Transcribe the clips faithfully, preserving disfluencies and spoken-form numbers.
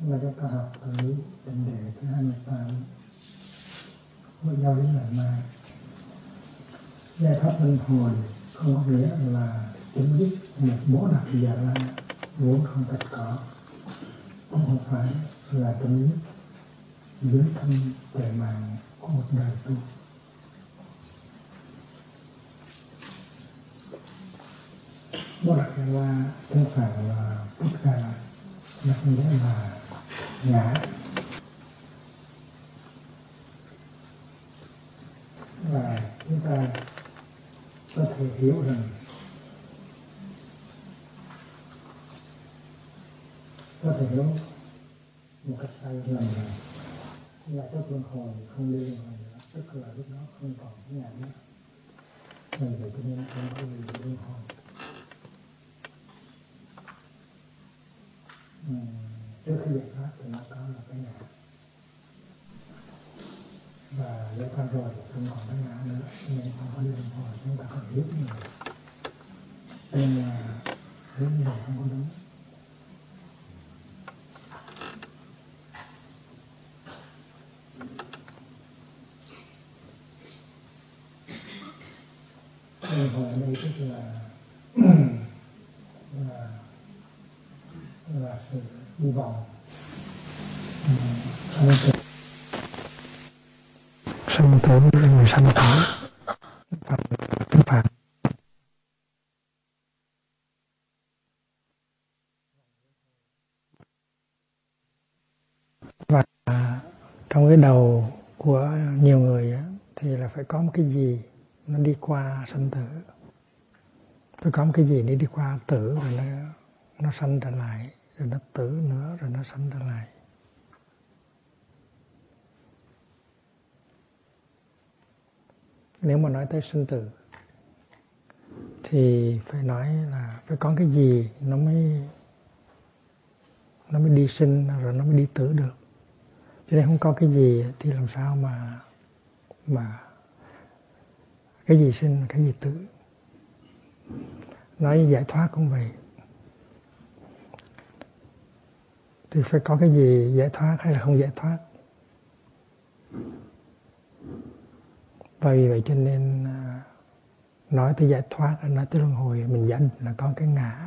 Và chúng ta học tới vấn đề thứ hai mươi tám, hội giáo lý giải ma. Giải thoát luân hồi không có nghĩa là chấm dứt một bố đặc giả la vốn không tất có, cũng không phải là chấm dứt dưới thân tuệ mạng của một đời tu. Bố đặc giả la không phải là tất cả, nó không nghĩa là ngã. Và chúng ta có thể hiểu rằng có thể hiểu một cách sai lầm rằng là các luân hồi không đi luân hồi nữa, tức là lúc đó không còn cái ngã nữa. Vì vậy cho nên không có gì để luân hồi. Ừ, trước khi giải thoát thì nó có là cái ngã, và giải thoát rồi thì không còn cái ngã nữa, nên không có đi luân hồi. Chúng ta còn hiểu như vậy, nên là hiểu như vậy không có đúng. Luân hồi ở đây tức là là là sự đi vòng sanh tử, sanh tử người sanh tử và cái phạm. Và trong cái đầu của nhiều người thì là phải có một cái gì nó đi qua sanh tử, phải có một cái gì để đi qua tử, rồi nó nó sanh trở lại, rồi nó tử nữa, rồi nó sanh trở lại. Nếu mà nói tới sinh tử thì phải nói là phải có cái gì nó mới nó mới đi sinh rồi nó mới đi tử được. Cho nên không có cái gì thì làm sao mà mà cái gì sinh cái gì tử. Nói giải thoát cũng vậy, thì phải có cái gì giải thoát hay là không giải thoát. Và vì vậy cho nên nói tới giải thoát, nói tới luân hồi, mình giả định là có cái ngã.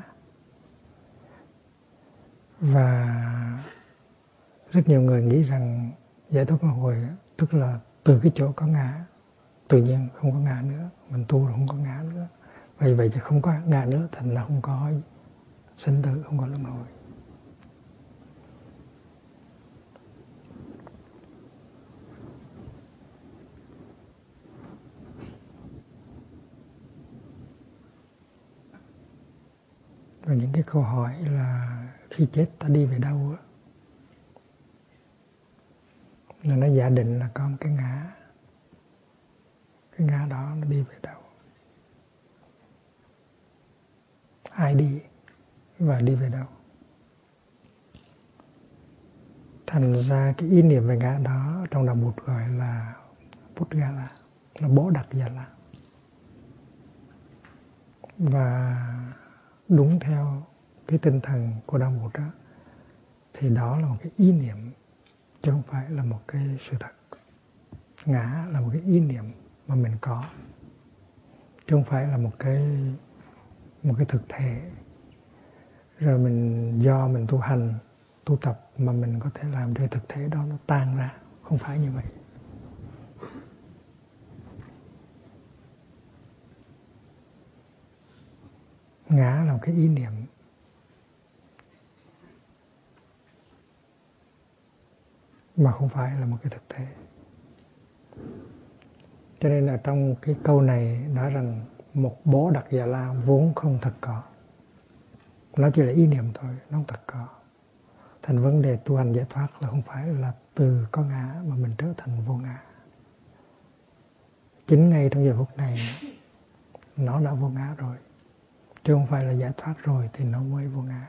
Và rất nhiều người nghĩ rằng giải thoát luân hồi tức là từ cái chỗ có ngã tự nhiên không có ngã nữa, mình tu là không có ngã nữa. Vì vậy thì không có ngã nữa, thành là không có sinh tử, không có luân hồi. Và những cái câu hỏi là khi chết ta đi về đâu á, là nó giả định là có một cái ngã. Cái ngã đó nó đi về đâu, ai đi và đi về đâu. Thành ra cái ý niệm về ngã đó trong đạo Bụt gọi là Putgala, là bố đặc giả la. Và đúng theo cái tinh thần của đạo Bụt đó, thì đó là một cái ý niệm chứ không phải là một cái sự thật. Ngã là một cái ý niệm mà mình có, chứ không phải là một cái một cái thực thể. Rồi mình do mình tu hành, tu tập mà mình có thể làm cho cái thực thể đó nó tan ra. Không phải như vậy. Ngã là một cái ý niệm. Mà không phải là một cái thực thể. Cho nên là trong cái câu này nói rằng một bố đặc giả la vốn không thật có. Nó chỉ là ý niệm thôi, nó không thật có. Thành vấn đề tu hành giải thoát là không phải là từ có ngã mà mình trở thành vô ngã. Chính ngay trong giờ phút này nó đã vô ngã rồi. Chứ không phải là giải thoát rồi thì nó mới vô ngã.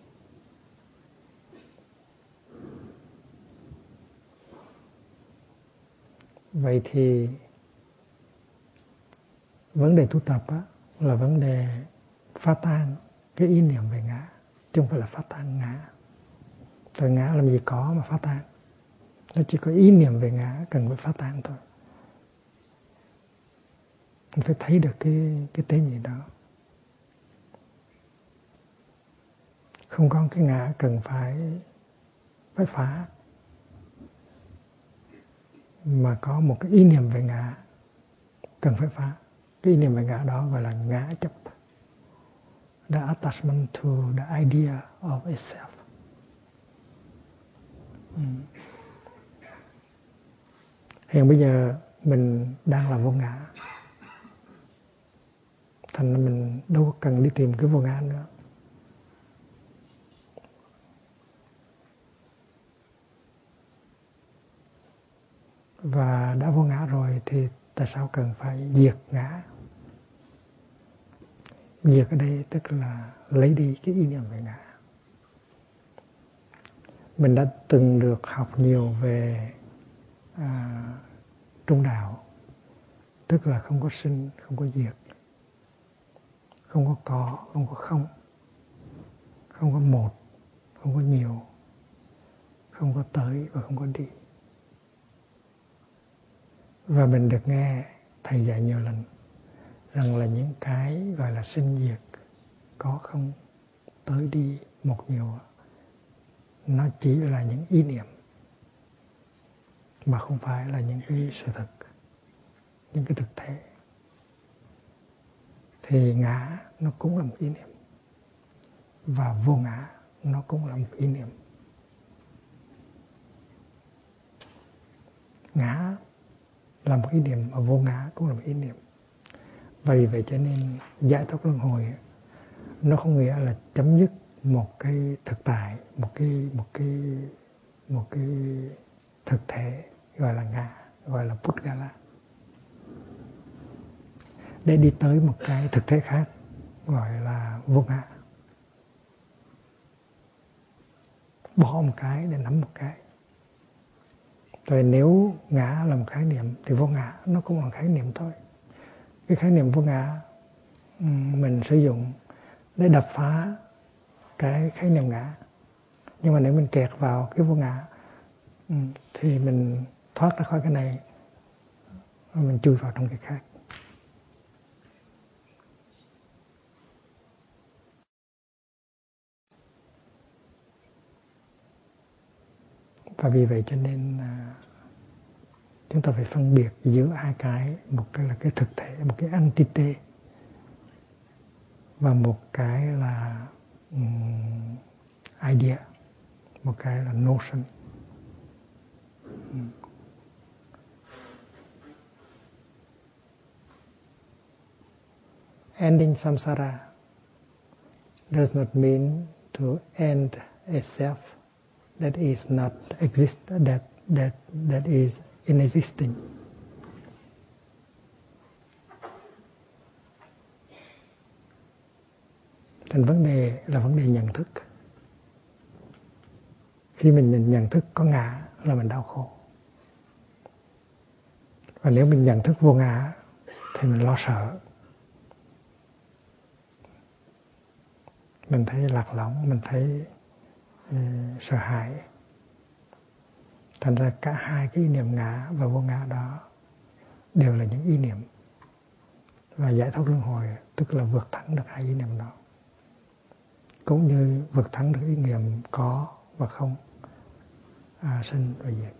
Vậy thì vấn đề tu tập á, là vấn đề phá tan cái ý niệm về ngã, chứ không phải là phá tan ngã. Rồi ngã làm gì có mà phá tan. Nó chỉ có ý niệm về ngã cần phải phá tan thôi. Mình phải thấy được cái, cái tế nhị đó. Không có cái ngã cần phải, phải phá. Mà có một cái ý niệm về ngã cần phải phá. Cái ý niệm về ngã đó gọi là ngã chấp. The attachment to the idea of itself. Ừ. Hiện bây giờ mình đang là vô ngã. Thành ra mình đâu có cần đi tìm cái vô ngã nữa. Và đã vô ngã rồi thì tại sao cần phải diệt ngã? Diệt ở đây tức là lấy đi cái ý niệm về ngã. Mình đã từng được học nhiều về à, trung đạo, tức là không có sinh, không có diệt, không có có, không có không, không có một, không có nhiều, không có tới và không có đi. Và mình được nghe thầy dạy nhiều lần rằng là những cái gọi là sinh diệt, có không, tới đi, một nhiều, nó chỉ là những ý niệm mà không phải là những cái sự thật, những cái thực thể. Thì ngã nó cũng là một ý niệm, và vô ngã nó cũng là một ý niệm. Ngã là một ý niệm và vô ngã cũng là một ý niệm. Vì vậy cho nên giải thoát luân hồi nó không nghĩa là chấm dứt một cái thực tại, một cái một cái một cái thực thể gọi là ngã, gọi là Pudgala, để đi tới một cái thực thể khác gọi là vô ngã. Bỏ một cái để nắm một cái. Rồi nếu ngã là một khái niệm thì vô ngã nó cũng là một khái niệm thôi. Cái khái niệm vô ngã mình sử dụng để đập phá cái khái niệm ngã. Nhưng mà nếu mình kẹt vào cái vô ngã thì mình thoát ra khỏi cái này, mình chui vào trong cái khác. Và vì vậy cho nên chúng ta phải phân biệt giữa hai cái. Một cái là cái thực thể, một cái entity, và một cái là um, idea, một cái là notion. Ending samsara does not mean to end a self that is not exist, that that that is inexisting. Thành vấn đề là vấn đề nhận thức. Khi mình nhận thức có ngã là mình đau khổ. Và nếu mình nhận thức vô ngã thì mình lo sợ. Mình thấy lạc lõng, mình thấy uh, sợ hãi. Thành ra cả hai cái ý niệm ngã và vô ngã đó đều là những ý niệm. Và giải thoát luân hồi tức là vượt thắng được hai ý niệm đó. Cũng như vượt thắng được ý niệm có và không, à, sinh và diệt.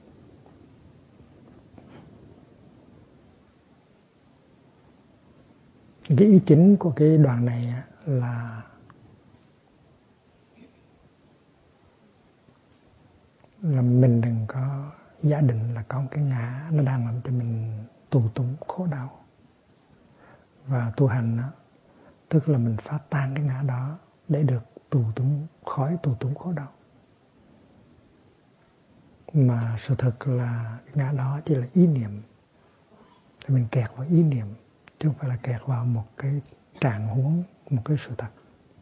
Cái ý chính của cái đoạn này là là mình đừng có giả định là có một cái ngã nó đang làm cho mình tù túng khổ đau. Và tu hành đó, tức là mình phá tan cái ngã đó để được tù túng, khỏi tù túng khổ đau. Mà sự thật là cái ngã đó chỉ là ý niệm. Thì mình kẹt vào ý niệm, chứ không phải là kẹt vào một cái trạng huống, một cái sự thật.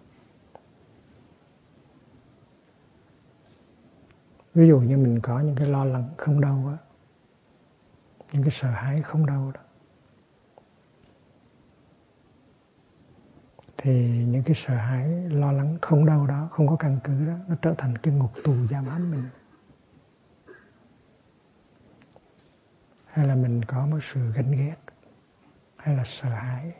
Ví dụ như mình có những cái lo lắng không đâu á, những cái sợ hãi không đâu đó, thì những cái sợ hãi, lo lắng không đâu đó, không có căn cứ đó, nó trở thành cái ngục tù giam hãm mình. Hay là mình có một sự ganh ghét, hay là sợ hãi,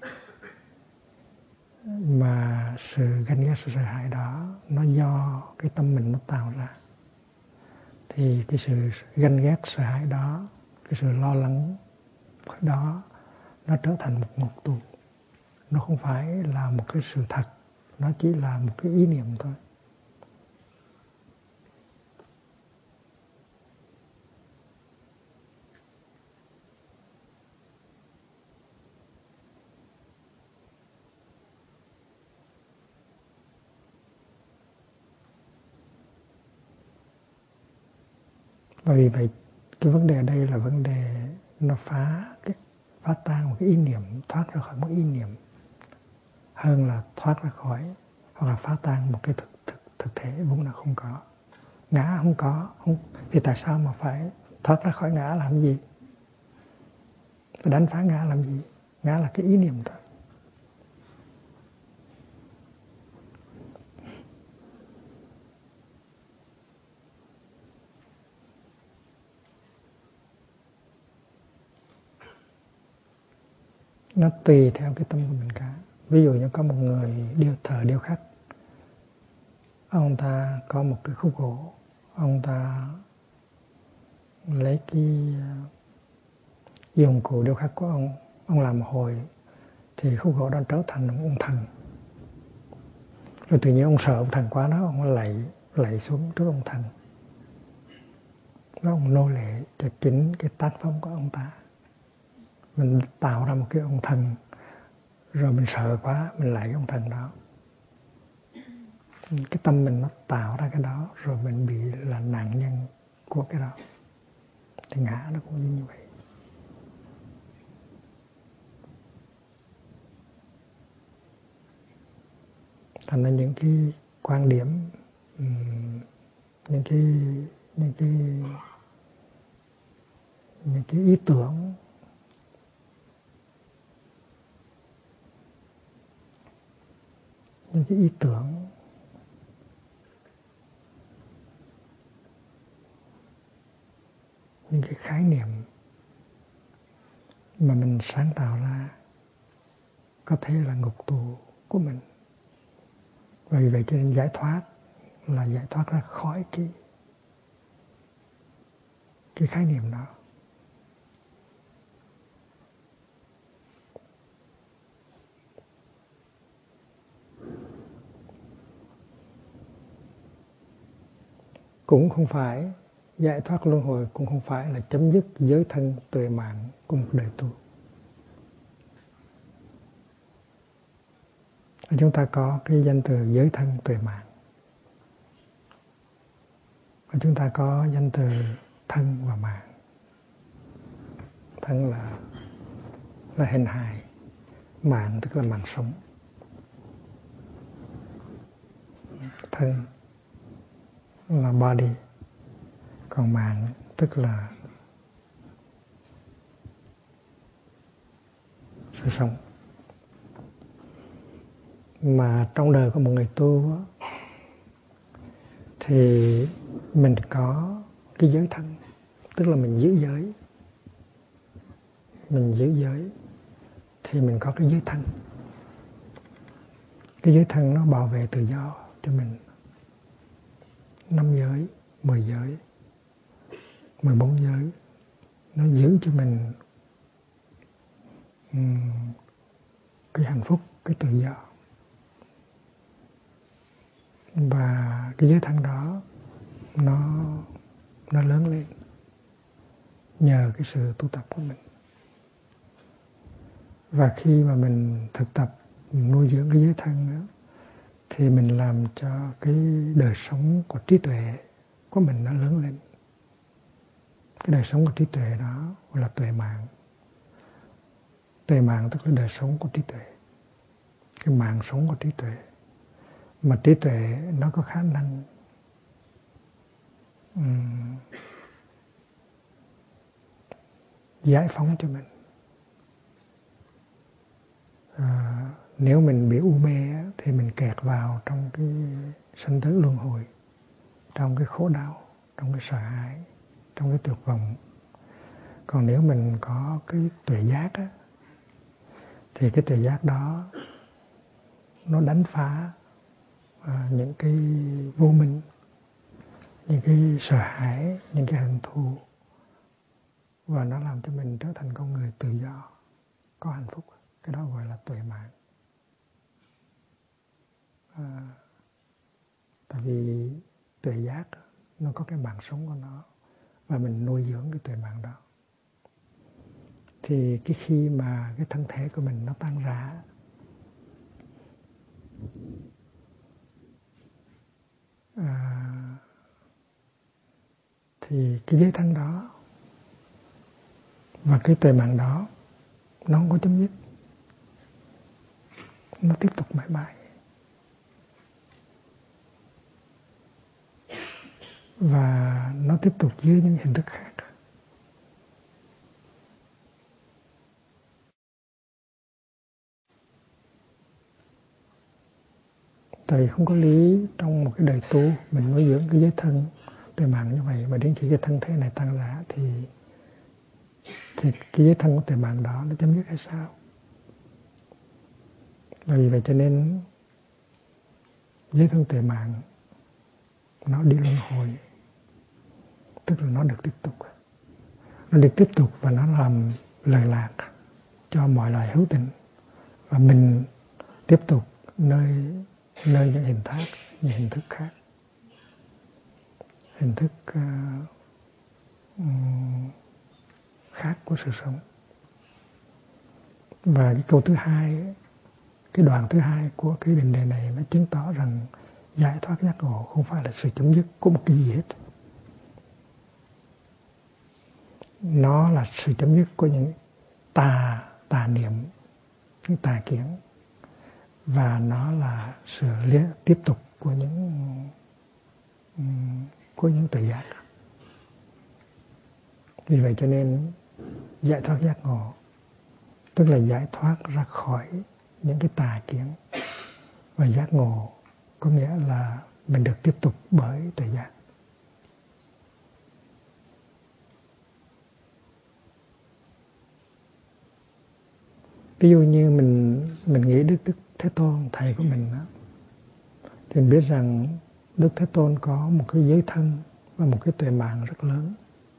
mà sự ganh ghét, sự sợ hãi đó nó do cái tâm mình nó tạo ra, thì cái sự ganh ghét, sợ hãi đó, cái sự lo lắng đó, nó trở thành một ngục tù. Nó không phải là một cái sự thật, nó chỉ là một cái ý niệm thôi. Và vì vậy cái vấn đề ở đây là vấn đề nó phá cái phá tan một cái ý niệm, thoát ra khỏi một ý niệm, hơn là thoát ra khỏi hoặc là phá tan một cái thực thực thực thể vốn là không có. Ngã không có, không, thì tại sao mà phải thoát ra khỏi ngã làm gì? Phải đánh phá ngã làm gì? Ngã là cái ý niệm thôi. Nó tùy theo cái tâm của mình cả. Ví dụ như có một người điêu thợ điêu khắc, ông ta có một cái khúc gỗ, ông ta lấy cái dụng cụ điêu khắc của ông, ông làm một hồi thì khúc gỗ đó trở thành một ông thần. Rồi tự nhiên ông sợ ông thần quá đó, ông lạy lạy xuống trước ông thần, đó ông nô lệ cho chính cái tác phẩm của ông ta. Mình tạo ra một cái ông thần, rồi mình sợ quá, mình lạy ông thần đó. Cái tâm mình nó tạo ra cái đó, rồi mình bị là nạn nhân của cái đó. Thì ngã nó cũng như vậy. Thành ra những cái quan điểm, những cái những cái những cái ý tưởng, những cái ý tưởng những cái khái niệm mà mình sáng tạo ra có thể là ngục tù của mình. Vì vậy cho nên giải thoát là giải thoát ra khỏi cái cái khái niệm đó. Cũng không phải giải thoát luân hồi, cũng không phải là chấm dứt giới thân tuệ mạng của một đời tu. Chúng ta có cái danh từ giới thân tuệ mạng, và chúng ta có danh từ thân và mạng. Thân là là hình hài, mạng tức là mạng sống. Thân là body, còn mạng tức là sự sống. Mà trong đời của một người tu thì mình có cái giới thân, tức là mình giữ giới. Mình giữ giới thì mình có cái giới thân. Cái giới thân nó bảo vệ tự do cho mình. Năm giới, mười giới, mười bốn giới, nó giữ cho mình um, cái hạnh phúc, cái tự do. Và cái giới thân đó nó nó lớn lên nhờ cái sự tu tập của mình. Và khi mà mình thực tập, mình nuôi dưỡng cái giới thân đó, thì mình làm cho cái đời sống của trí tuệ của mình nó lớn lên. Cái đời sống của trí tuệ đó gọi là tuệ mạng. Tuệ mạng tức là đời sống của trí tuệ, cái mạng sống của trí tuệ. Mà trí tuệ nó có khả năng um, giải phóng cho mình. À, nếu mình bị u mê thì mình kẹt vào trong cái sanh tử luân hồi, trong cái khổ đau, trong cái sợ hãi, trong cái tuyệt vọng. Còn nếu mình có cái tuệ giác á, thì cái tuệ giác đó nó đánh phá à, những cái vô minh, những cái sợ hãi, những cái hận thù, và nó làm cho mình trở thành con người tự do, có hạnh phúc. Cái đó gọi là tuệ mạng. À, tại vì tuệ giác nó có cái mạng sống của nó, và mình nuôi dưỡng cái tuệ mạng đó, thì cái khi mà cái thân thể của mình nó tan rã, à, thì cái giới thân đó và cái tuệ mạng đó nó không có chấm dứt, nó tiếp tục mãi mãi. Và nó tiếp tục dưới những hình thức khác. Tại vì không có lý trong một cái đời tu mình nuôi dưỡng cái giới thân tuệ mạng như vậy, và đến khi cái thân thể này tan rã thì thì cái giới thân của tuệ mạng đó nó chấm dứt hay sao? Và vì vậy cho nên giới thân tuệ mạng nó đi luân hồi, tức là nó được tiếp tục, nó được tiếp tục và nó làm lời lạc cho mọi loài hữu tình, và mình tiếp tục nơi nơi những hình thác, những hình thức khác, hình thức uh, um, khác của sự sống. Và cái câu thứ hai, cái đoạn thứ hai của cái định đề này nó chứng tỏ rằng giải thoát giác ngộ không phải là sự chấm dứt của một cái gì hết. Nó là sự chấm dứt của những tà, tà niệm, những tà kiến, và nó là sự liên, tiếp tục của những của những tuệ giác. Vì vậy cho nên giải thoát giác ngộ tức là giải thoát ra khỏi những cái tà kiến, và giác ngộ có nghĩa là mình được tiếp tục bởi tuệ giác. Ví dụ như mình mình nghĩ Đức Đức Thế Tôn, thầy của mình đó, thì mình biết rằng Đức Thế Tôn có một cái giới thân và một cái tuệ mạng rất lớn.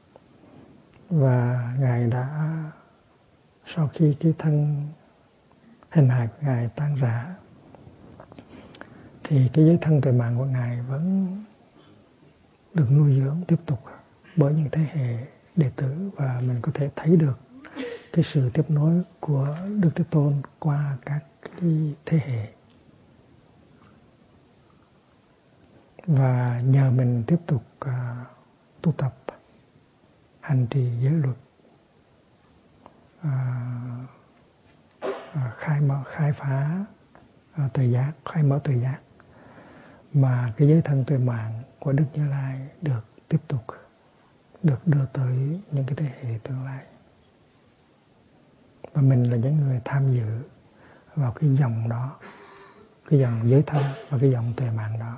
Và Ngài đã, sau khi cái thân hình hài của Ngài tan rã, thì cái giới thân tuệ mạng của Ngài vẫn được nuôi dưỡng tiếp tục bởi những thế hệ đệ tử, và mình có thể thấy được cái sự tiếp nối của Đức Thế Tôn qua các cái thế hệ. Và nhờ mình tiếp tục uh, tu tập, hành trì giới luật, uh, uh, khai mở, khai phá uh, tuệ giác, khai mở tuệ giác, mà cái giới thân tuệ mạng của Đức Như Lai được tiếp tục, được đưa tới những cái thế hệ tương lai. Và mình là những người tham dự vào cái dòng đó, cái dòng giới thân và cái dòng tuệ mạng đó.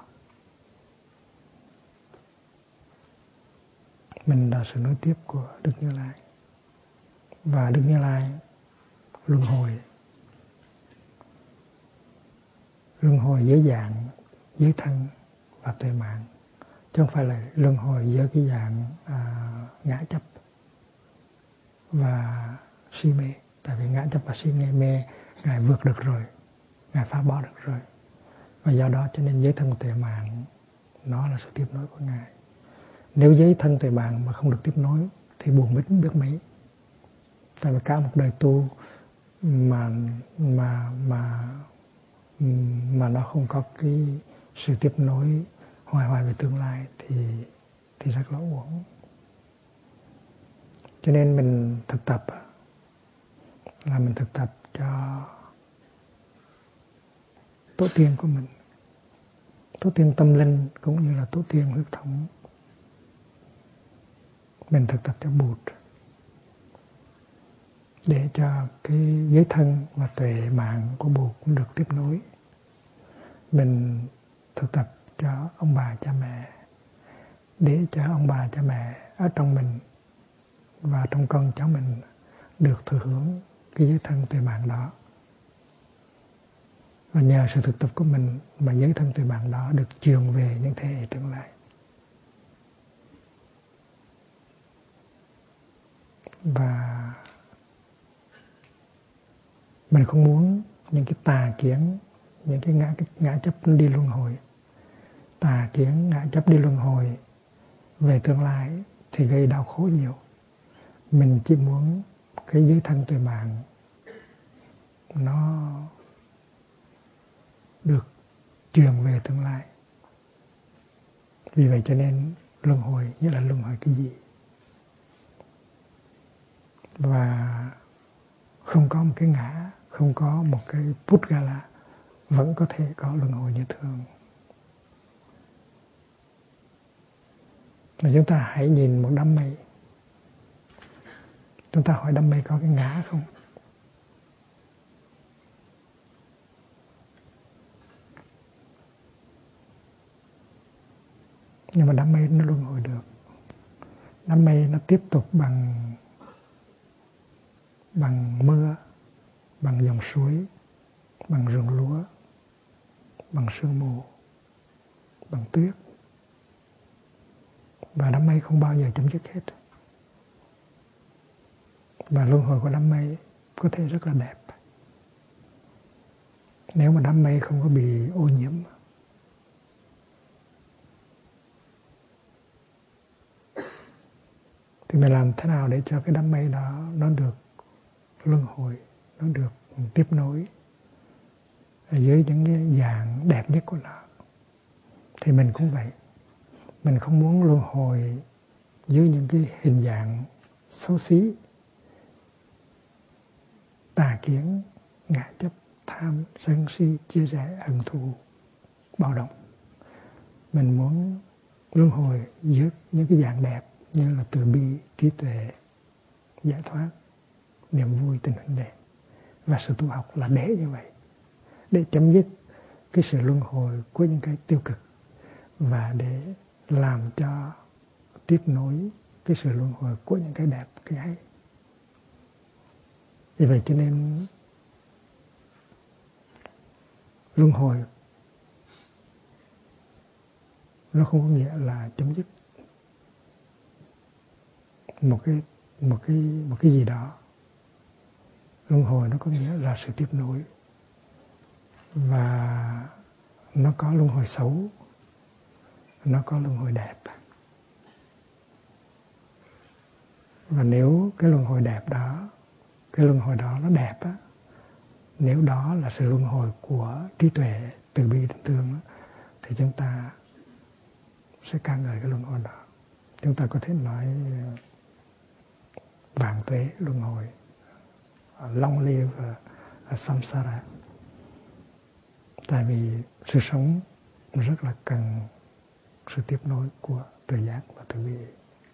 Mình là sự nối tiếp của Đức Như Lai. Và Đức Như Lai luân hồi, luân hồi dưới dạng giới thân và tuệ mạng, chứ không phải là luân hồi dưới cái dạng à, ngã chấp và si mê. Tại vì ngã chấp và si mê, mê Ngài vượt được rồi, Ngài phá bỏ được rồi. Và do đó cho nên giới thân tuệ mạng nó là sự tiếp nối của Ngài. Nếu giới thân tuệ mạng mà không được tiếp nối thì buồn biết biết mấy. Tại vì cả một đời tu mà mà mà mà nó không có cái sự tiếp nối hoài hoài về tương lai thì thì rất là uổng. Cho nên mình thực tập là mình thực tập cho tổ tiên của mình, tổ tiên tâm linh cũng như là tổ tiên huyết thống. Mình thực tập cho Bụt, để cho cái giới thân và tuệ mạng của Bụt cũng được tiếp nối. Mình thực tập cho ông bà cha mẹ, để cho ông bà cha mẹ ở trong mình và trong con cháu mình được thừa hưởng cái giới thân tuệ mạng đó. Và nhờ sự thực tập của mình mà giới thân tuệ mạng đó được truyền về những thế hệ tương lai. Và mình không muốn những cái tà kiến, những cái ngã, cái ngã chấp đi luân hồi, tà kiến, ngã chấp đi luân hồi về tương lai thì gây đau khổ nhiều. Mình chỉ muốn cái giới thân tuệ mạng nó được truyền về tương lai. Vì vậy cho nên luân hồi nghĩa là luân hồi cái gì? Và không có một cái ngã, không có một cái Pudgala, vẫn có thể có luân hồi như thường. Và chúng ta hãy nhìn một đám mây. Chúng ta hỏi đám mây có cái ngã không? Nhưng mà đám mây nó luân hồi được. Đám mây nó tiếp tục bằng bằng mưa, bằng dòng suối, bằng rừng lúa, bằng sương mù, bằng tuyết. Và đám mây không bao giờ chấm dứt hết. Và luân hồi của đám mây có thể rất là đẹp. Nếu mà đám mây không có bị ô nhiễm. Thì mình làm thế nào để cho cái đám mây đó nó được luân hồi, nó được tiếp nối dưới những cái dạng đẹp nhất của nó. Thì mình cũng vậy. Mình không muốn luân hồi dưới những cái hình dạng xấu xí, tà kiến, ngã chấp, tham, sân si, chia rẽ, hận thù, bạo động. Mình muốn luân hồi dưới những cái dạng đẹp như là từ bi, trí tuệ, giải thoát, niềm vui, tình huynh đệ. Và sự tu học là để như vậy, để chấm dứt cái sự luân hồi của những cái tiêu cực và để làm cho tiếp nối cái sự luân hồi của những cái đẹp, cái hay. Vì vậy cho nên luân hồi nó không có nghĩa là chấm dứt một cái một cái một cái gì đó. Luân hồi nó có nghĩa là sự tiếp nối, và nó có luân hồi xấu, nó có luân hồi đẹp. Và nếu cái luân hồi đẹp đó, cái luân hồi đó nó đẹp á, nếu đó là sự luân hồi của trí tuệ, từ bi, tình thương á, thì chúng ta sẽ ca ngợi cái luân hồi đó. Chúng ta có thể nói vạn tuế luân hồi, long live uh, samsara. Tại vì sự sống rất là cần sự tiếp nối của tuệ giác và từ bi.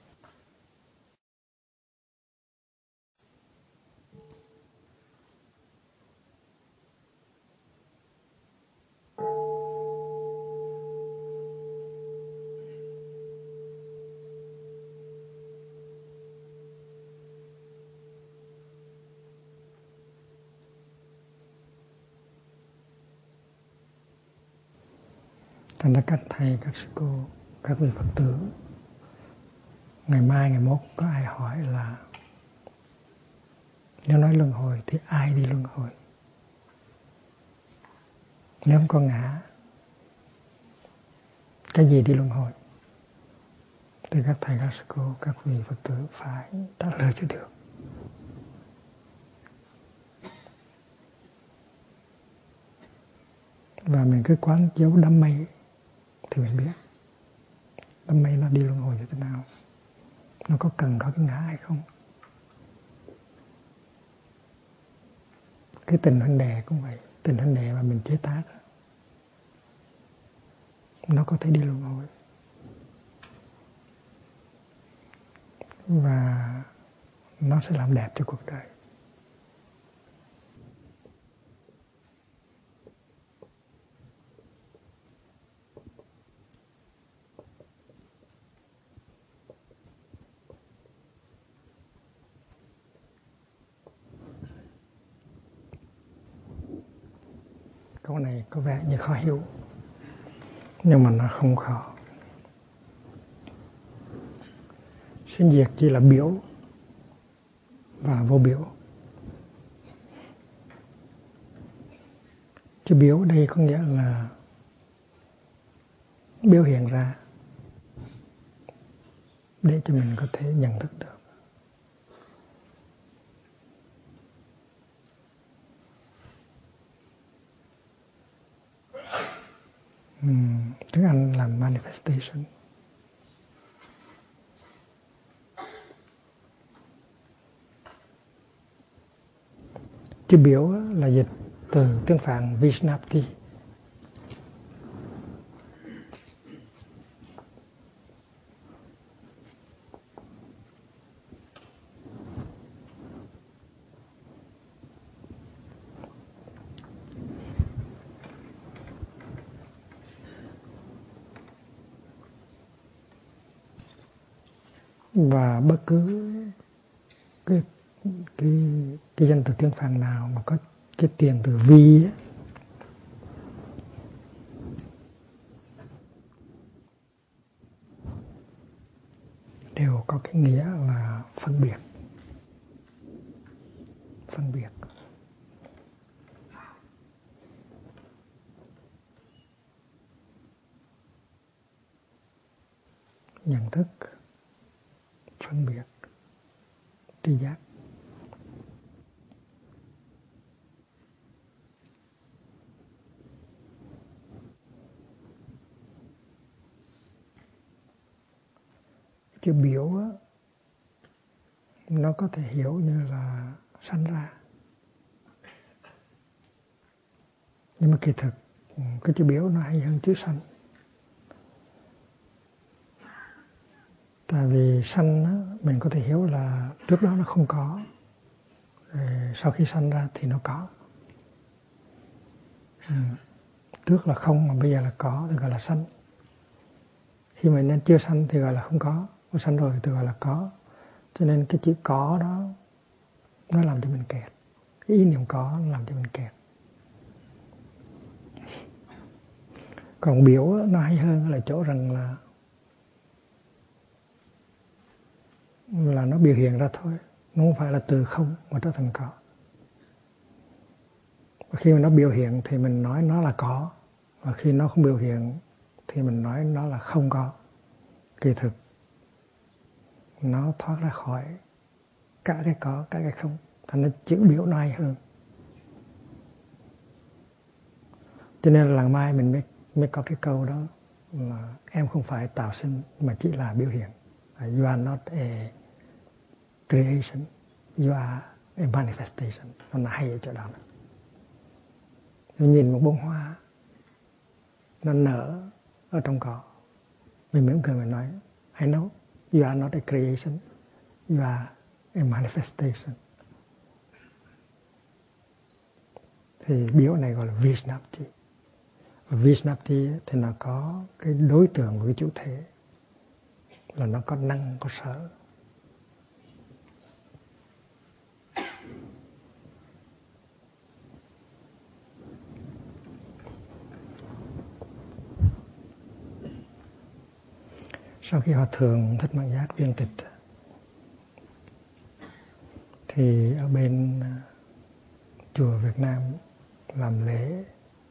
Thành ra các thầy, các sư cô, các vị Phật tử, ngày mai, ngày mốt có ai hỏi là nếu nói luân hồi thì ai đi luân hồi? Nếu không có ngã, cái gì đi luân hồi? Thì các thầy, các sư cô, các vị Phật tử phải trả lời cho được. Và mình cứ quán dấu đám mây thì mình biết đám mây nó đi luân hồi như thế nào, nó có cần có cái ngã hay không. Cái tình huynh đệ cũng vậy, tình huynh đệ mà mình chế tác nó có thể đi luân hồi, và nó sẽ làm đẹp cho cuộc đời. câu này có vẻ như khó hiểu, nhưng mà nó không khó. Sinh diệt chỉ là biểu và vô biểu. Chữ biểu đây có nghĩa là biểu hiện ra để cho mình có thể nhận thức được. Uhm, tiếng Anh là manifestation. Chữ biểu là dịch từ tiếng Phạn Vishnapti. Và bất cứ cái cái cái danh từ tiếng Phạn nào mà có cái tiền từ vi ấy, đều có cái nghĩa là phân biệt. Phân biệt. Nhận thức, phân biệt, tri giác. Chữ biểu á, nó có thể hiểu như là sanh ra, nhưng mà kỳ thực cái chữ biểu nó hay hơn chữ sanh. Tại vì sanh á, mình có thể hiểu là trước đó nó không có, rồi sau khi sanh ra thì nó có. Ừ. Trước là không mà bây giờ là có thì gọi là sanh. Khi mà nên chưa sanh thì gọi là không có, mà sanh rồi thì gọi là có. Cho nên cái chữ có đó nó làm cho mình kẹt. Cái ý niệm có nó làm cho mình kẹt. Còn biểu nó hay hơn là chỗ rằng là là nó biểu hiện ra thôi, nó không phải là từ không mà trở thành có. Và khi mà nó biểu hiện thì mình nói nó là có, và khi nó không biểu hiện thì mình nói nó là không có. Kỳ thực nó thoát ra khỏi cả cái có, cả cái không, thành nên chữ biểu nó hay hơn. Cho nên là lần mai mình mới, mới có cái câu đó là em không phải tạo sinh mà chỉ là biểu hiện. You are not a creation, you are a manifestation. Nó là hay ở chỗ đó. Mình nhìn một bông hoa nó nở ở trong cỏ, mình mỉm cười mình nói I know you are not a creation, you are a manifestation. Thì biểu này gọi là Vishnapti. Và Vishnapti thì nó có cái đối tượng của cái chủ thể là nó có năng, có sở. Sau khi Hòa Thượng Thích Mạng Giác viên tịch thì ở bên chùa Việt Nam làm lễ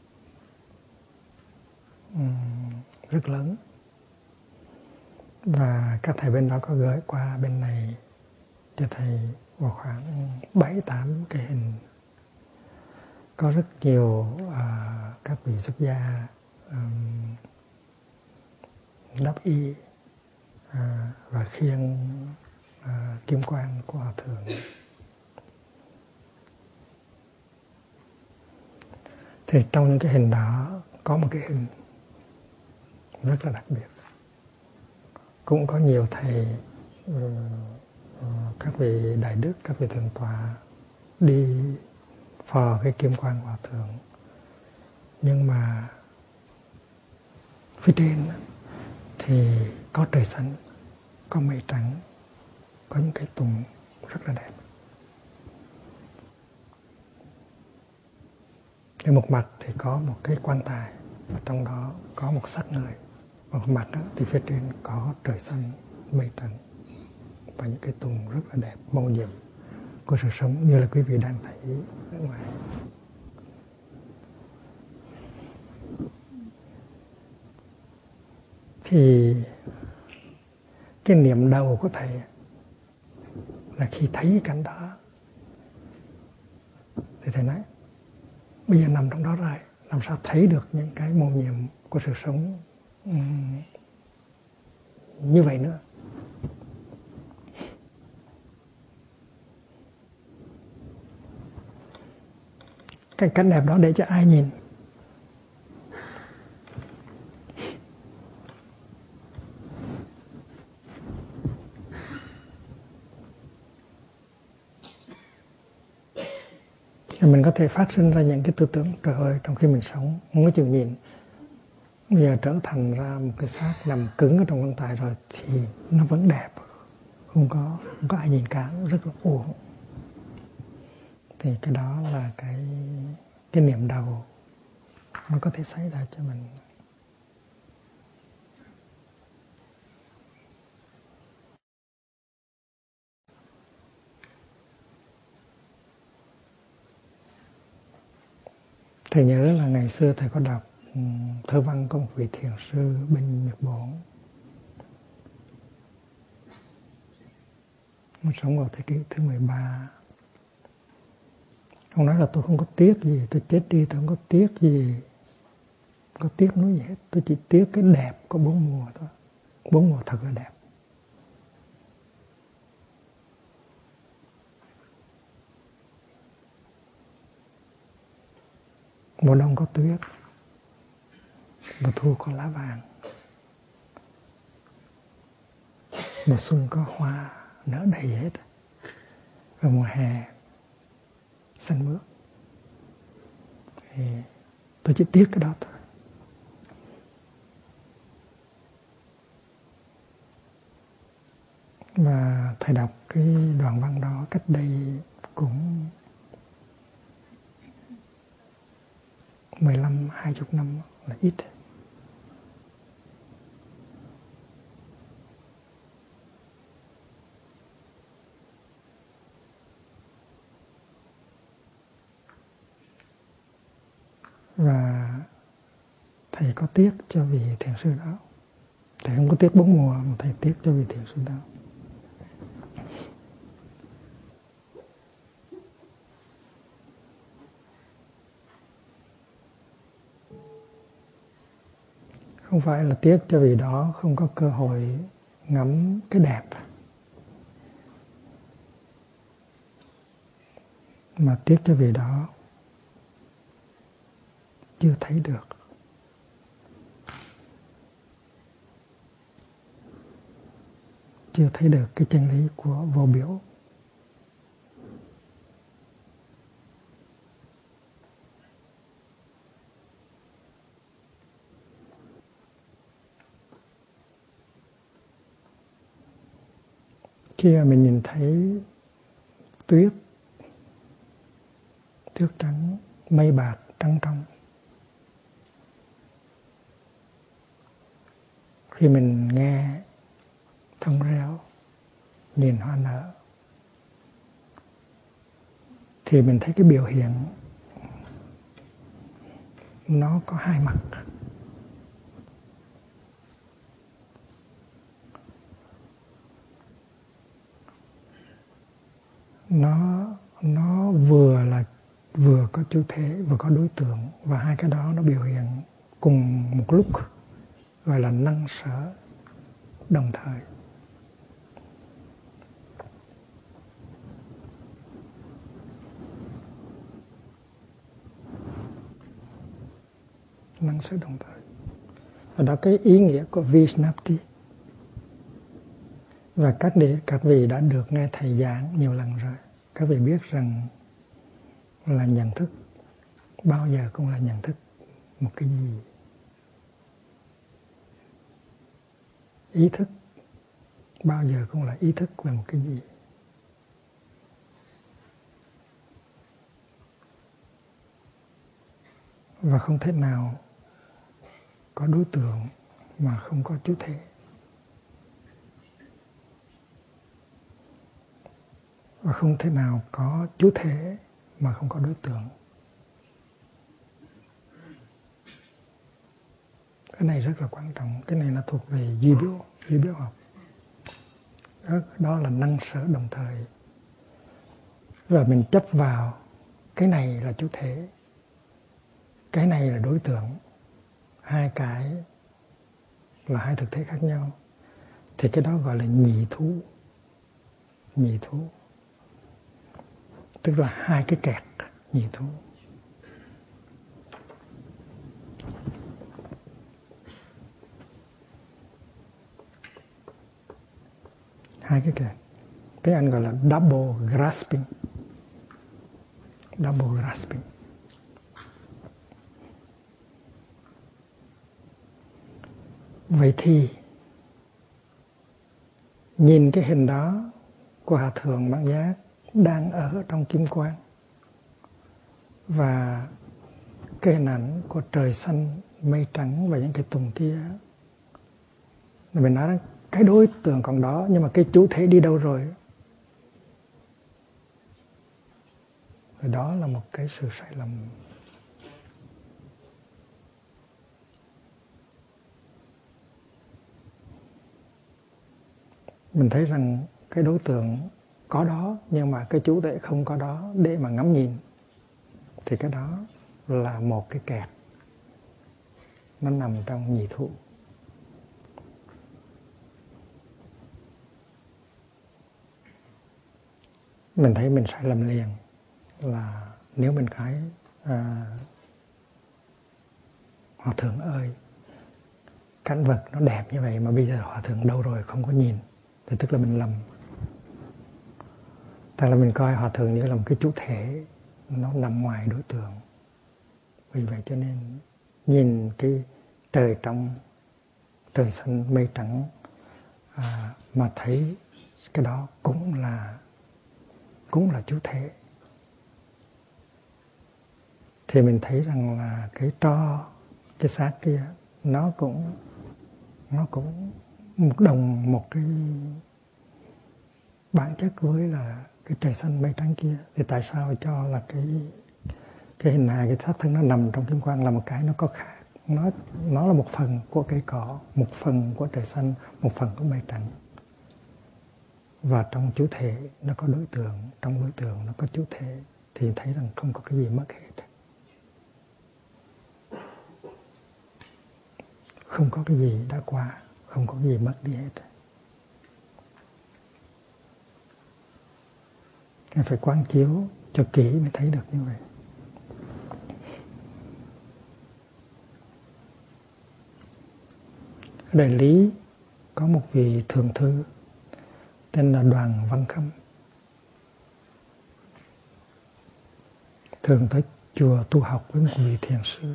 um, rất lớn, và các thầy bên đó có gửi qua bên này cho thầy vào khoảng bảy tám cái hình. Có rất nhiều uh, các vị xuất gia um, đắp y uh, và khiêng uh, kim quang của Hòa Thượng. Thì trong những cái hình đó có một cái hình rất là đặc biệt. Cũng có nhiều thầy, uh, uh, các vị đại đức, các vị thượng tọa đi phò cái kim quang Hòa Thượng. Nhưng mà phía trên thì có trời xanh, có mây trắng, có những cái tùng rất là đẹp. Thì một mặt thì có một cái quan tài, và trong đó có một xác người. Và một mặt đó, thì phía trên có trời xanh, mây trắng và những cái tùng rất là đẹp, màu nhiệm của sự sống như là quý vị đang thấy ở ngoài. Thì cái niệm đầu của thầy là khi thấy cái cảnh đó thì thầy nói bây giờ nằm trong đó rồi, làm sao thấy được những cái mầu nhiệm của sự sống um, như vậy nữa. Cái cảnh đẹp đó để cho ai nhìn? Thì mình có thể phát sinh ra những cái tư tưởng trời ơi, trong khi mình sống không có chịu nhìn, bây giờ trở thành ra một cái xác nằm cứng ở trong quan tài rồi thì nó vẫn đẹp, không có không có ai nhìn cả, rất là uổng. Thì cái đó là cái cái niệm đầu nó có thể xảy ra cho mình. Thầy nhớ là ngày xưa thầy có đọc thơ văn của một vị thiền sư bên Nhật Bản. Ông sống vào thế kỷ thứ mười ba. Ông nói là tôi không có tiếc gì, tôi chết đi tôi không có tiếc gì, không có tiếc nuối gì hết. Tôi chỉ tiếc cái đẹp của bốn mùa thôi. Bốn mùa thật là đẹp. Mùa đông có tuyết, mùa thu có lá vàng, mùa xuân có hoa nở đầy hết, và mùa hè xanh mướt. Thì tôi chỉ tiếc cái đó thôi. Và thầy đọc cái đoạn văn đó cách đây cũng mười lăm hai mươi năm là ít. Và thầy có tiếc cho vị thiền sư đó. Thầy không có tiếc bốn mùa, mà thầy tiếc cho vị thiền sư đó. Không phải là tiếc cho vị đó không có cơ hội ngắm cái đẹp, mà tiếc cho vị đó chưa thấy được. Chưa thấy được cái chân lý của vô biểu. Khi mà mình nhìn thấy tuyết, tuyết trắng, mây bạc trắng trong, khi mình nghe thông reo, nhìn hoa nở, thì mình thấy cái biểu hiện nó có hai mặt. Nó nó vừa là vừa có chủ thể, vừa có đối tượng, và hai cái đó nó biểu hiện cùng một lúc, gọi là năng sở đồng thời. Năng sở đồng thời. Và đó cái ý nghĩa của Vishnapti. Và các đệ, các vị đã được nghe thầy giảng nhiều lần rồi. Các vị biết rằng là nhận thức bao giờ cũng là nhận thức một cái gì. Ý thức bao giờ cũng là ý thức về một cái gì. và không thể nào có đối tượng mà không có chủ thể. Và không thể nào có chủ thể mà không có đối tượng. Cái này rất là quan trọng. Cái này là thuộc về duy biểu, duy biểu học. Đó, đó là năng sở đồng thời. Và mình chấp vào cái này là chủ thể, cái này là đối tượng. Hai cái là hai thực thể khác nhau. Thì cái đó gọi là nhị thú. Nhị thú. Tức là hai cái kẹt nhị thú. Hai cái kẹt. Tiếng Anh gọi là double grasping. Double grasping. Vậy thì nhìn cái hình đó của Hòa Thượng Bát Giác đang ở trong kim quang, và cái hình ảnh của trời xanh mây trắng và những cái tùng kia, mình nói cái đối tượng còn đó, nhưng mà cái chủ thể đi đâu rồi? Rồi đó là một cái sự sai lầm. Mình thấy rằng cái đối tượng có đó, nhưng mà cái chủ thể không có đó để mà ngắm nhìn, thì cái đó là một cái kẹt. Nó nằm trong nhị thụ. Mình thấy mình sai lầm liền là nếu mình cái à, Hòa Thượng ơi, cảnh vật nó đẹp như vậy mà bây giờ Hòa Thượng đâu rồi, không có nhìn, thì tức là mình lầm. Tức là mình coi Hòa Thượng như là một cái chủ thể, nó nằm ngoài đối tượng. Vì vậy cho nên nhìn cái trời trong, trời xanh mây trắng, à, mà thấy cái đó cũng là cũng là chủ thể, thì mình thấy rằng là cái tro, cái xác kia nó cũng nó cũng một đồng một cái bản chất với là cái trời xanh mây trắng kia. Thì tại sao cho là cái cái hình hài, cái xác thân nó nằm trong kim quang là một cái nó có khác. Nó nó là một phần của cây cỏ, một phần của trời xanh, một phần của mây trắng. Và trong chủ thể nó có đối tượng, trong đối tượng nó có chủ thể, thì thấy rằng không có cái gì mất hết. Không có cái gì đã qua, không có cái gì mất đi hết. Nên phải quán chiếu cho kỹ mới thấy được như vậy. Ở Đại Lý có một vị thượng thư tên là Đoàn Văn Khâm, thường tới chùa tu học với một vị thiền sư.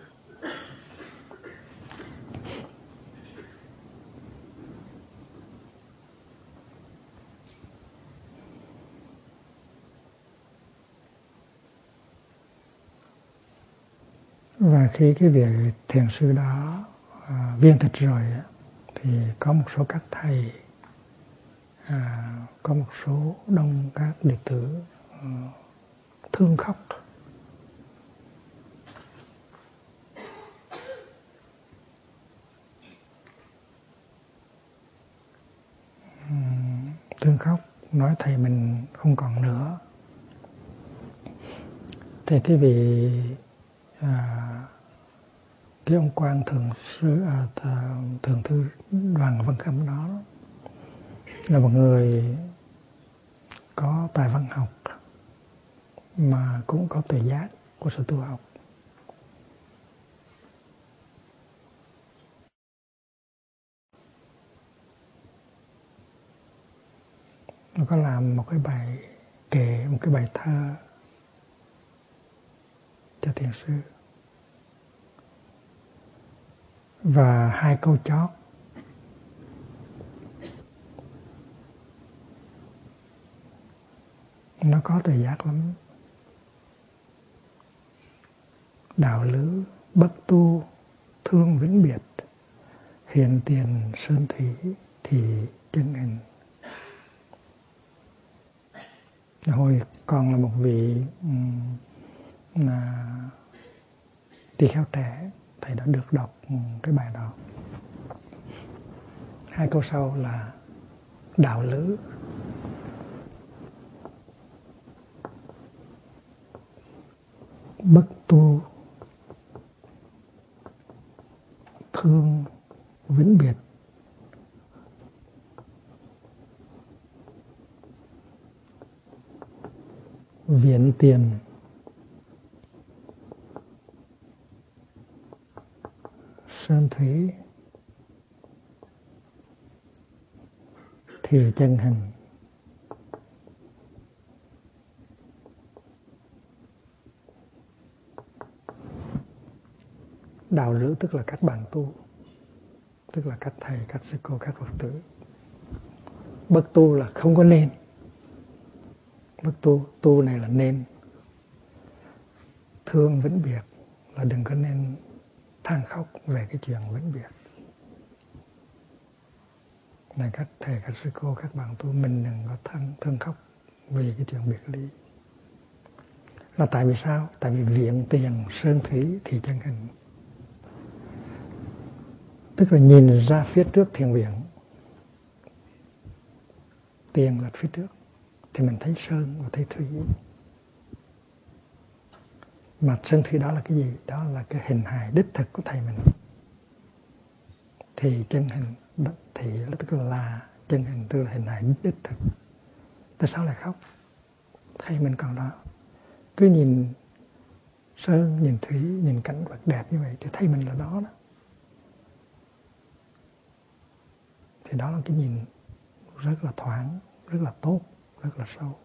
Và khi cái vị thiền sư đó à, viên tịch rồi, thì có một số các thầy, à, có một số đông các đệ tử uh, thương khóc. Um, thương khóc, nói thầy mình không còn nữa. Thì cái vị à, cái ông quan thường sư à, thường thư Đoàn Văn Khâm đó là một người có tài văn học mà cũng có tuệ giác của sự tu học. Nó có làm một cái bài kệ, một cái bài thơ cho thiền sư. Và hai câu chót nó có tuệ giác lắm. Đạo lứ Bất tu thương vĩnh biệt, hiện tiền sơn thủy thì chân hình. Hồi còn là một vị um, là tỳ kheo trẻ, thầy đã được đọc um, cái bài đó. Hai câu sau là đạo lữ. Bất tu thương vĩnh biệt, viện tiền sơn thủy thì chân hình. Đạo lữ tức là các bạn tu, tức là các thầy, các sư cô, các Phật tử. Bất tu là không có nên. Bất tu, tu này là nên. Thương vĩnh biệt là đừng có nên than khóc về cái chuyện vĩnh biệt. Này các thầy, các sư cô, các bạn tu, mình đừng có than thương khóc vì cái chuyện biệt ly. Là tại vì sao? Tại vì viện tiền sơn thủy thì chân hình. Tức là nhìn ra phía trước thiền viện, tiền là phía trước, thì mình thấy sơn và thấy thủy. Mà sơn thủy đó là cái gì? Đó là cái hình hài đích thực của thầy mình. Thì chân hình, thì tức là chân hình, tức là hình hài đích thực. Tại sao lại khóc? Thầy mình còn đó. Cứ nhìn sơn, nhìn thủy, nhìn cảnh vật đẹp như vậy thì thầy mình là đó đó. Thì đó là cái nhìn rất là thoáng, rất là tốt, rất là sâu.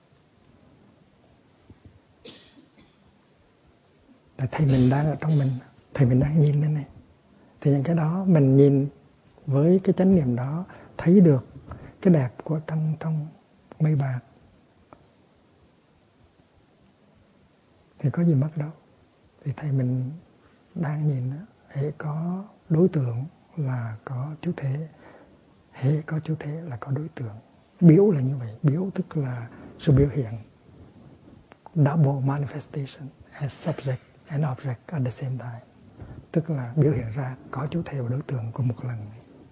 Tại thầy mình đang ở trong mình, thầy mình đang nhìn lên này. Thì những cái đó mình nhìn với cái chánh niệm đó, thấy được cái đẹp của trong trong mây bạc. Thì có gì mất đâu. Thì thầy mình đang nhìn đó, hễ có đối tượng là có chú thể, hễ có chú thể là có đối tượng. Biểu là như vậy, biểu tức là sự biểu hiện. Double manifestation as subject and object at the same time. Tức là biểu hiện ra có chú thể và đối tượng của một lần.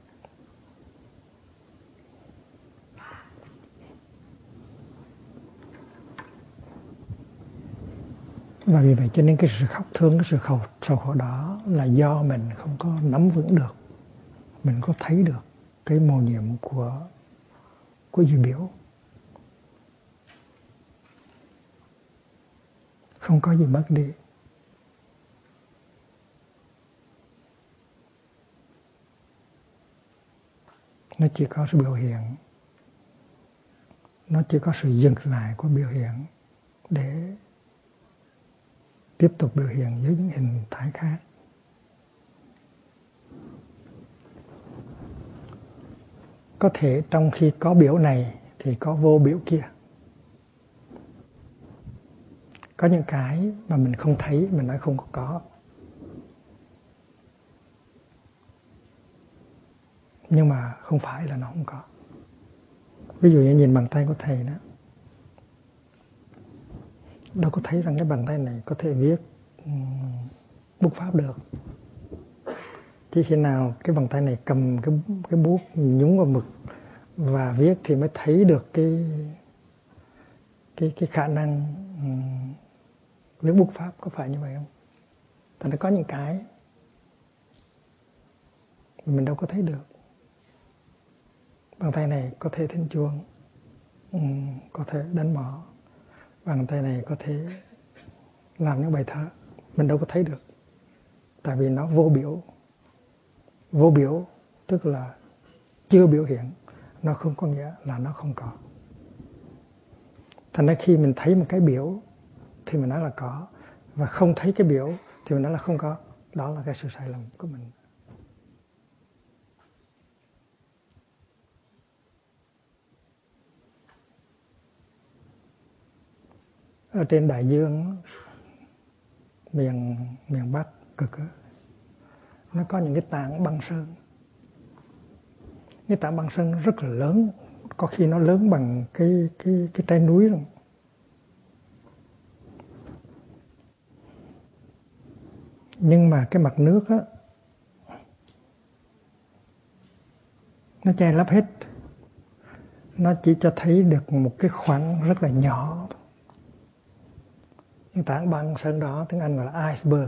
Và vì vậy cho nên cái sự khóc thương, cái sự khổ, sầu khổ đó là do mình không có nắm vững được. Mình có thấy được cái mầu nhiệm của, của duy biểu. Không có gì mất đi. Nó chỉ có sự biểu hiện. Nó chỉ có sự dừng lại của biểu hiện để tiếp tục biểu hiện với những hình thái khác. Có thể trong khi có biểu này thì có vô biểu kia. Có những cái mà mình không thấy, mình nói không có có. Nhưng mà không phải là nó không có. Ví dụ như nhìn bàn tay của thầy đó, đâu có thấy rằng cái bàn tay này có thể viết um, bút pháp được. Chỉ khi nào cái bàn tay này cầm cái, cái bút nhúng vào mực và viết thì mới thấy được cái cái cái khả năng um, viết bút pháp, có phải như vậy không? Tại nó có những cái mình đâu có thấy được. Bàn tay này có thể thỉnh chuông, um, có thể đánh mõ. Bàn tay này có thể làm những bài thơ. Mình đâu có thấy được. Tại vì nó vô biểu. Vô biểu tức là chưa biểu hiện. Nó không có nghĩa là nó không có. Thành ra khi mình thấy một cái biểu thì mình nói là có. Và không thấy cái biểu thì mình nói là không có. Đó là cái sự sai lầm của mình. Ở trên đại dương, miền, miền Bắc, cực đó. Nó có những cái tảng băng sơn. Cái tảng băng sơn rất là lớn, có khi nó lớn bằng cái cái cái trái núi rồi. Nhưng mà cái mặt nước á, nó che lấp hết. Nó chỉ cho thấy được một cái khoảng rất là nhỏ. Cái tảng băng sơn đó tiếng Anh gọi là iceberg.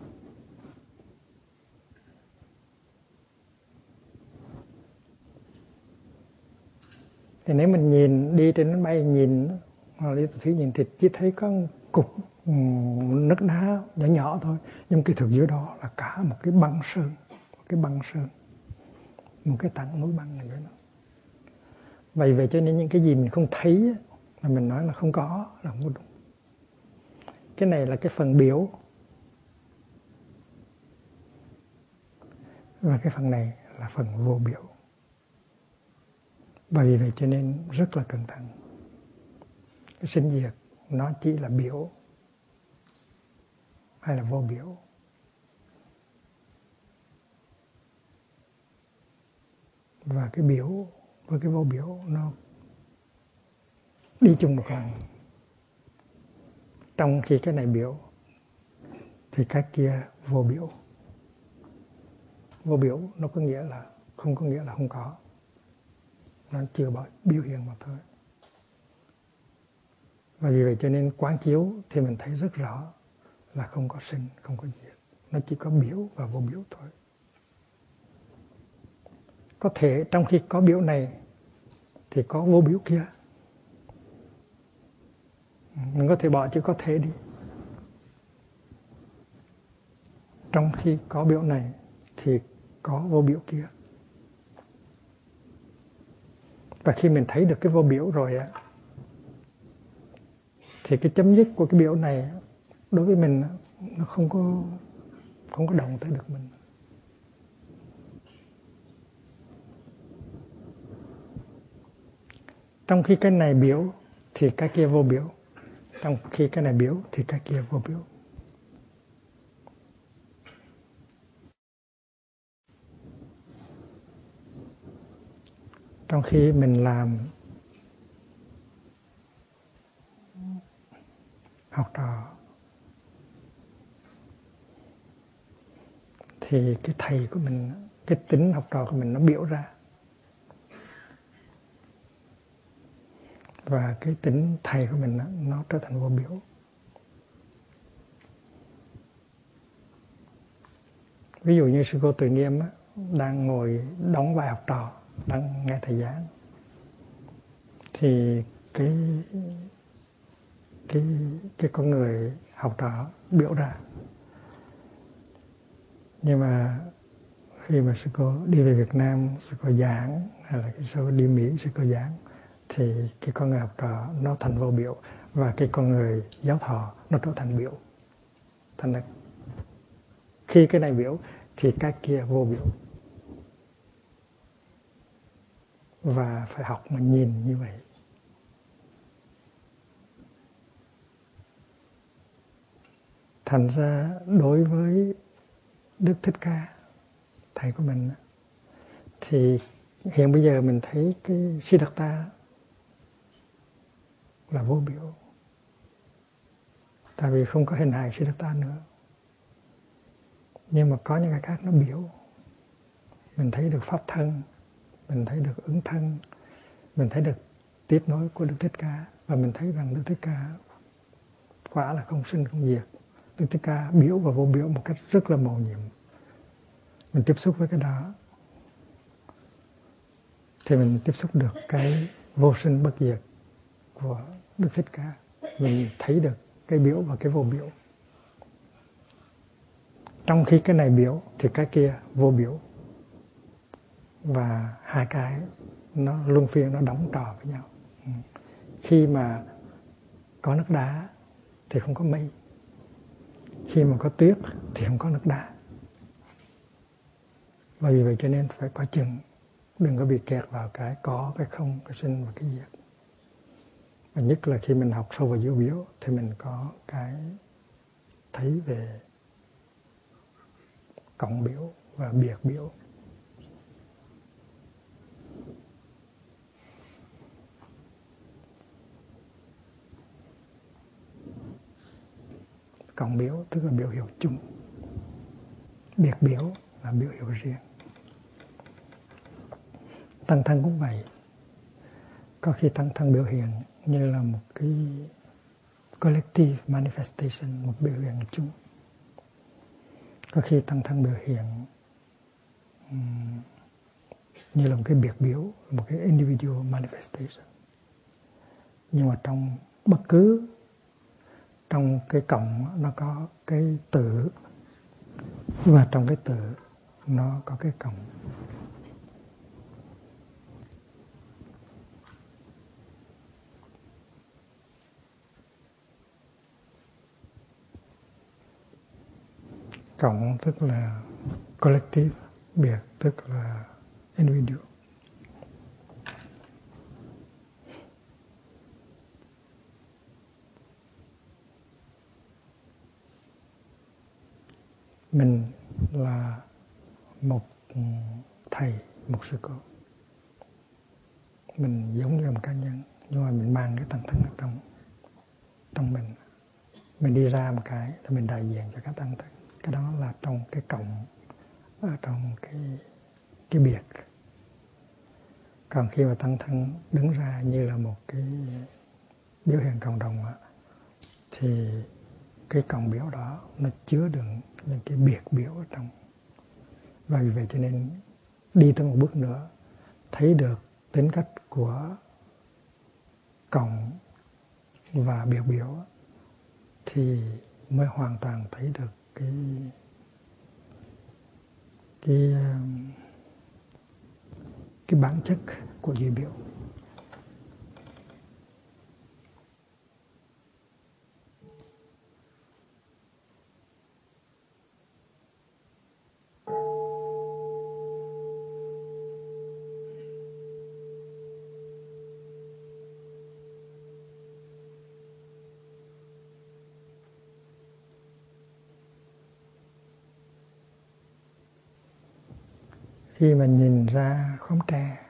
Thì nếu mình nhìn đi trên máy bay nhìn hoặc đi thủy nhìn thì chỉ thấy có một cục nước đá nhỏ nhỏ thôi, nhưng cái thực dưới đó là cả một cái băng sơn, một cái băng sơn, một cái tảng núi băng này nữa. Vậy vậy cho nên những cái gì mình không thấy mà mình nói là không có là không có đúng. Cái này là cái phần biểu, và cái phần này là phần vô biểu. Và vì vậy cho nên rất là cẩn thận. Cái sinh diệt nó chỉ là biểu hay là vô biểu. Và cái biểu với cái vô biểu nó đi chung một lần. Trong khi cái này biểu thì cái kia vô biểu. Vô biểu nó có nghĩa là không có nghĩa là không có. Nó chưa bao biểu hiện mà thôi. Và vì vậy cho nên quán chiếu thì mình thấy rất rõ là không có sinh, không có diệt. Nó chỉ có biểu và vô biểu thôi. Có thể trong khi có biểu này thì có vô biểu kia. Mình có thể bỏ chữ có thể đi. Trong khi có biểu này thì có vô biểu kia. Và khi mình thấy được cái vô biểu rồi á, thì cái chấm dứt của cái biểu này đối với mình nó không có không có động tới được mình. Trong khi cái này biểu thì cái kia vô biểu. Trong khi cái này biểu thì cái kia vô biểu. Trong khi mình làm học trò thì cái thầy của mình, cái tính học trò của mình nó biểu ra. Và cái tính thầy của mình nó trở thành vô biểu. Ví dụ như sư cô Tuệ Nghiêm đang ngồi đóng vai học trò, đang nghe thầy giảng, thì cái cái cái con người học trò biểu ra. Nhưng mà khi mà sư cô đi về Việt Nam, sư cô giảng, hay là cái sư cô đi Mỹ, sư cô giảng, thì cái con người học trò nó thành vô biểu, và cái con người giáo thọ nó trở thành biểu. Thành ra khi cái này biểu thì cái kia vô biểu. Và phải học mà nhìn như vậy. Thành ra đối với Đức Thích Ca, thầy của mình, thì hiện bây giờ mình thấy cái Siddhartha là vô biểu. Tại vì không có hình hài Siddhartha nữa. Nhưng mà có những cái khác nó biểu. Mình thấy được pháp thân, mình thấy được ứng thân, mình thấy được tiếp nối của Đức Thích Ca, và mình thấy rằng Đức Thích Ca quả là không sinh không diệt. Đức Thích Ca biểu và vô biểu một cách rất là mầu nhiệm. Mình tiếp xúc với cái đó thì mình tiếp xúc được cái vô sinh bất diệt của Đức Thích Ca. Mình thấy được cái biểu và cái vô biểu. Trong khi cái này biểu thì cái kia vô biểu. Và hai cái nó luân phiên, nó đóng trò với nhau. Khi mà có nước đá thì không có mây. Khi mà có tuyết thì không có nước đá. Và vì vậy cho nên phải có chừng, đừng có bị kẹt vào cái có, cái không, cái sinh và cái diệt. Và nhất là khi mình học sâu vào vô biểu thì mình có cái thấy về cộng biểu và biệt biểu. Cộng biểu tức là biểu hiệu chung, biệt biểu là biểu hiệu riêng. Tăng thân cũng vậy. Có khi tăng thân biểu hiện như là một cái collective manifestation, một biểu hiện chung. Có khi tăng thân biểu hiện um, như là một cái biệt biểu, một cái individual manifestation. Nhưng mà trong bất cứ trong cái cộng nó có cái tử, và trong cái tử nó có cái cộng. Cộng tức là collective, biệt tức là individual. Mình là một thầy, một sư cô. Mình giống như một cá nhân, nhưng mà mình mang cái tăng thân ở trong trong mình. Mình đi ra một cái là mình đại diện cho các tăng thân. Cái đó là trong cái cộng, ở trong cái cái biệt. Còn khi mà tăng thân đứng ra như là một cái biểu hiện cộng đồng thì cái cộng biểu đó nó chứa đựng những cái biệt biểu ở trong. Và vì vậy cho nên đi tới một bước nữa, thấy được tính cách của cộng và biệt biểu thì mới hoàn toàn thấy được cái cái cái bản chất của duy biểu. Khi mà nhìn ra khóm tre,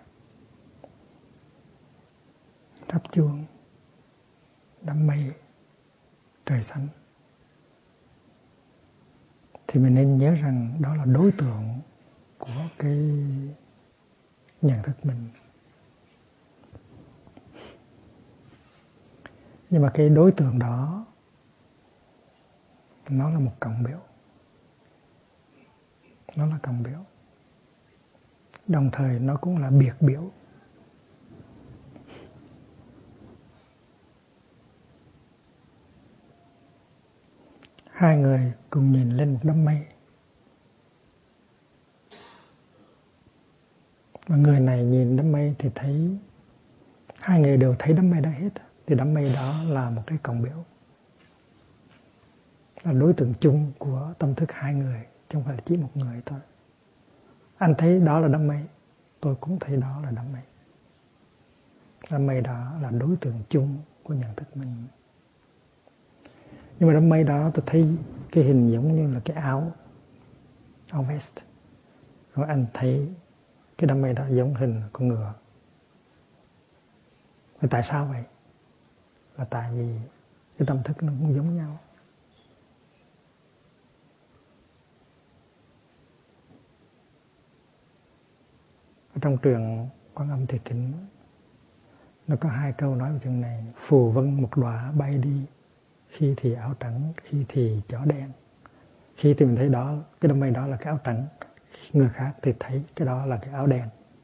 tháp chuông, đám mây, trời xanh, thì mình nên nhớ rằng đó là đối tượng của cái nhận thức mình. Nhưng mà cái đối tượng đó nó là một cộng biểu. Nó là cộng biểu. Đồng thời nó cũng là biệt biểu. Hai người cùng nhìn lên một đám mây. Và người này nhìn đám mây thì thấy, hai người đều thấy đám mây đó hết. Thì đám mây đó là một cái cộng biểu. Là đối tượng chung của tâm thức hai người, chứ không phải là chỉ một người thôi. Anh thấy đó là đám mây, tôi cũng thấy đó là đám mây. Đám mây đó là đối tượng chung của nhận thức mình. Nhưng mà đám mây đó tôi thấy cái hình giống như là cái áo, áo vest. Rồi anh thấy cái đám mây đó giống hình con ngựa. Và tại sao vậy? Là tại vì cái tâm thức nó cũng giống nhau. Ở trong truyện Quan Âm Thị Kính nó có hai câu nói về chuyện này. Phù vân một đóa bay đi, khi thì áo trắng, khi thì chó đen. Khi thì mình thấy đó, cái đám mây đó là cái áo trắng, người khác thì thấy cái đó là cái áo đen.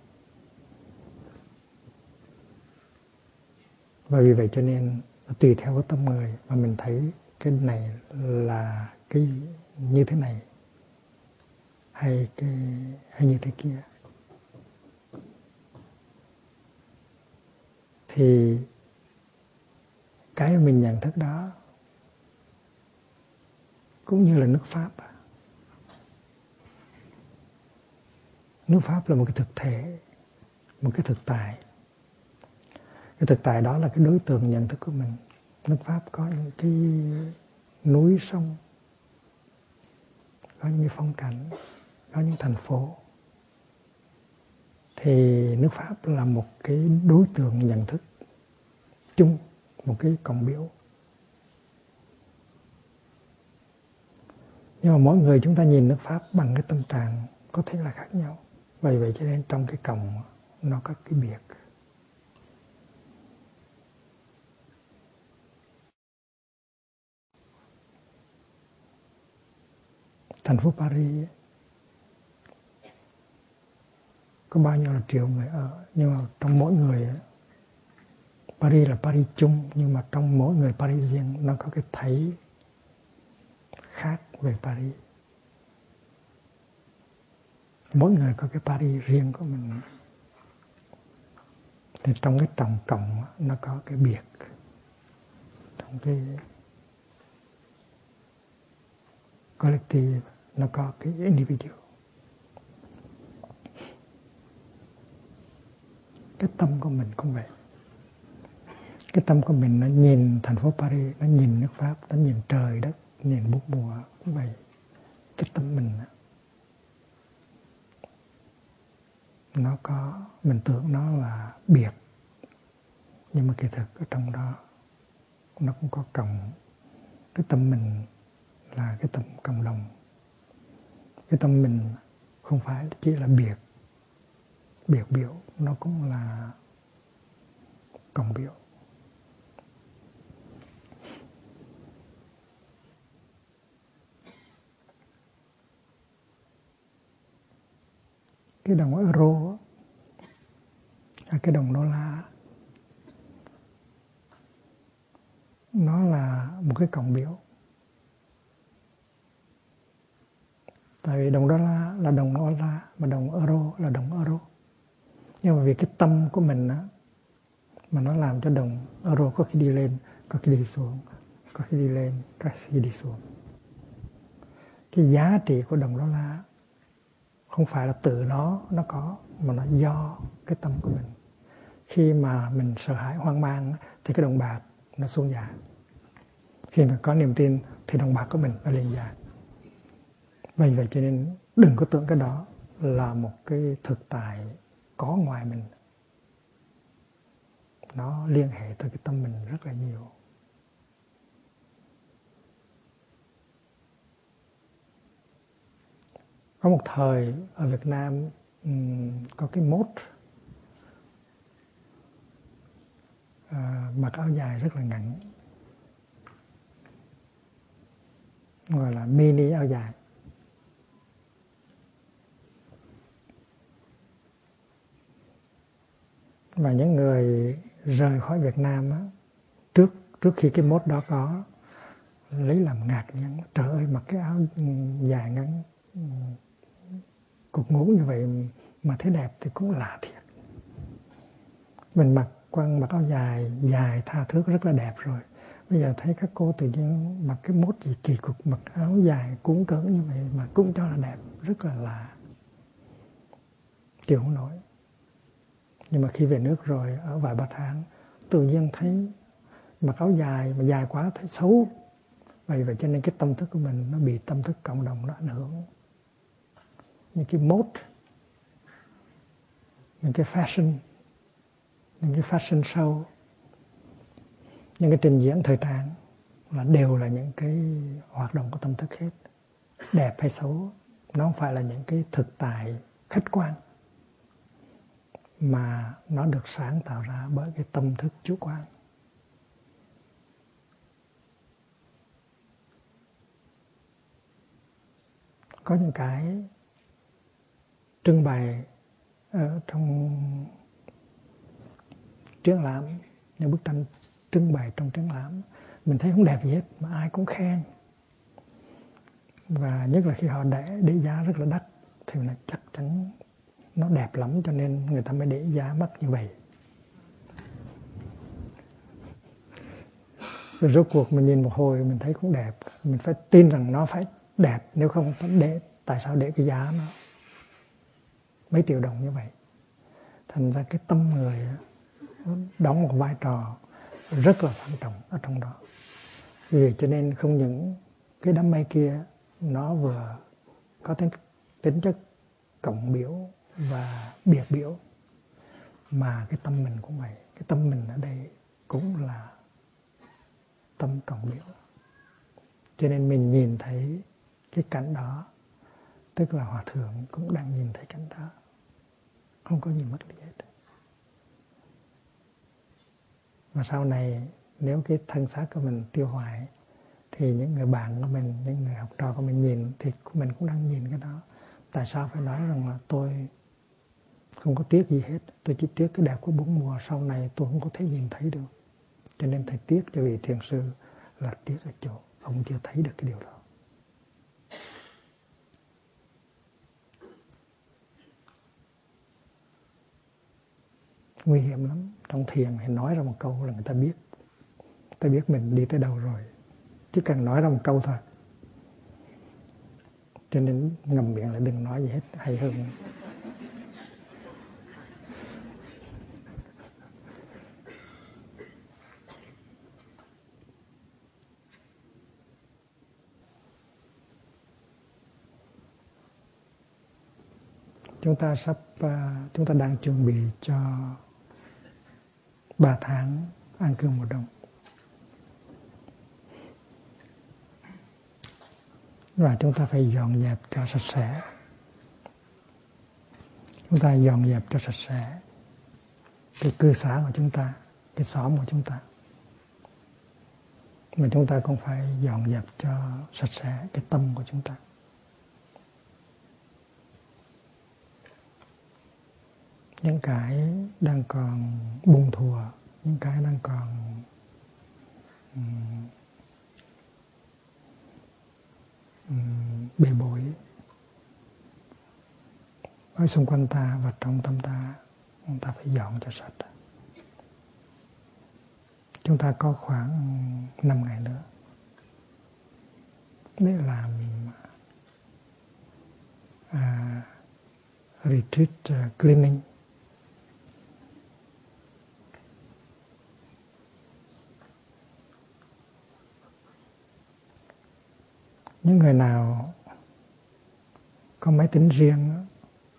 Và vì vậy cho nên tùy theo cái tâm người mà mình thấy cái này là cái như thế này hay cái hay như thế kia. Thì cái mình nhận thức đó cũng như là nước Pháp. Nước Pháp là một cái thực thể, một cái thực tại. Cái thực tại đó là cái đối tượng nhận thức của mình. Nước Pháp có những cái núi sông, có những cái phong cảnh, có những thành phố thì nước Pháp là một cái đối tượng nhận thức chung, một cái cộng biểu. Nhưng mà mỗi người chúng ta nhìn nước Pháp bằng cái tâm trạng có thể là khác nhau. Vì vậy cho nên trong cái cổng nó có cái biệt. Thành phố Paris có bao nhiêu là triệu người ở, nhưng mà trong mỗi người, Paris là Paris chung, nhưng mà trong mỗi người Parisien nó có cái thấy khác về Paris. Mỗi người có cái Paris riêng của mình. Thì trong cái tổng cộng nó có cái biệt. Trong cái collective nó có cái individual. Cái tâm của mình cũng vậy. Cái tâm của mình nó nhìn thành phố Paris, nó nhìn nước Pháp, nó nhìn trời đất, nhìn bốn mùa cũng vậy. Cái tâm mình nó có, mình tưởng nó là biệt, nhưng mà kỳ thực ở trong đó nó cũng có cộng. Cái tâm mình là cái tâm cộng đồng. Cái tâm mình không phải chỉ là biệt, biệt biểu, nó cũng là cộng biểu. Cái đồng euro, cái đồng đô la, nó là một cái cộng biểu. Tại vì đồng đô la là đồng đô la, mà đồng euro là đồng euro. Nhưng mà vì cái tâm của mình á, mà nó làm cho đồng euro có khi đi lên, có khi đi xuống, có khi đi lên, có khi đi xuống. Cái giá trị của đồng đô la không phải là tự nó nó có, mà nó do cái tâm của mình. Khi mà mình sợ hãi hoang mang thì cái đồng bạc nó xuống giá. Khi mà có niềm tin thì đồng bạc của mình nó lên giá. Vì vậy cho nên đừng có tưởng cái đó là một cái thực tại có ngoài mình. Nó liên hệ tới cái tâm mình rất là nhiều. Có một thời ở Việt Nam um, có cái mốt uh, mặc áo dài rất là ngắn, gọi là mini áo dài. Và những người rời khỏi Việt Nam á, trước trước khi cái mốt đó có, lấy làm ngạc nhiên. Trời ơi, mặc cái áo dài ngắn cục ngủ như vậy mà thấy đẹp thì cũng lạ thiệt. Mình mặc quăng mặc áo dài dài tha thước rất là đẹp rồi, bây giờ thấy các cô tự nhiên mặc cái mốt gì kỳ cục, mặc áo dài cuốn cỡn như vậy mà cũng cho là đẹp, rất là lạ, chịu không nổi. Nhưng mà khi về nước rồi, ở vài ba tháng, tự nhiên thấy mặc áo dài mà dài quá thấy xấu. Vậy vậy cho nên cái tâm thức của mình nó bị tâm thức cộng đồng nó ảnh hưởng. Những cái mốt, những cái fashion, những cái fashion show, những cái trình diễn thời trang là đều là những cái hoạt động của tâm thức hết. Đẹp hay xấu, nó không phải là những cái thực tại khách quan, mà nó được sáng tạo ra bởi cái tâm thức chủ quan. Có những cái trưng bày ở trong triển lãm, những bức tranh trưng bày trong triển lãm, mình thấy không đẹp gì hết mà ai cũng khen. Và nhất là khi họ để, để giá rất là đắt thì là chắc chắn nó đẹp lắm, cho nên người ta mới để giá mắc như vậy. Rồi rốt cuộc mình nhìn một hồi mình thấy cũng đẹp, mình phải tin rằng nó phải đẹp, nếu không để, tại sao để cái giá nó mấy triệu đồng như vậy. Thành ra cái tâm người đóng một vai trò rất là quan trọng ở trong đó. Vì vậy cho nên không những cái đám mây kia nó vừa có tính, tính chất cộng biểu và biệt biểu, mà cái tâm mình cũng vậy. Cái tâm mình ở đây cũng là tâm cộng biểu. Cho nên mình nhìn thấy cái cảnh đó, tức là Hòa Thượng cũng đang nhìn thấy cảnh đó. Không có gì mất đi hết. Và sau này nếu cái thân xác của mình tiêu hoại, thì những người bạn của mình, những người học trò của mình nhìn, thì mình cũng đang nhìn cái đó. Tại sao phải nói rằng là tôi không có tiếc gì hết, tôi chỉ tiếc cái đẹp của bốn mùa, sau này tôi không có thể nhìn thấy được. Cho nên thầy tiếc cho vị thiền sư là tiếc ở chỗ ông chưa thấy được cái điều đó. Nguy hiểm lắm. Trong thiền thì nói ra một câu là người ta biết. Người ta biết mình đi tới đâu rồi. Chỉ cần nói ra một câu thôi. Cho nên ngậm miệng là đừng nói gì hết, hay hơn. Chúng ta sắp, chúng ta đang chuẩn bị cho ba tháng an cư mùa đông. Và chúng ta phải dọn dẹp cho sạch sẽ. Chúng ta dọn dẹp cho sạch sẽ cái cư xá của chúng ta, cái xóm của chúng ta. Mà chúng ta cũng phải dọn dẹp cho sạch sẽ cái tâm của chúng ta. Những cái đang còn buông thùa, những cái đang còn um, um, bề bối ở xung quanh ta và trong tâm ta, chúng ta phải dọn cho sạch. Chúng ta có khoảng năm ngày nữa để làm uh, retreat uh, cleaning. Những người nào có máy tính riêng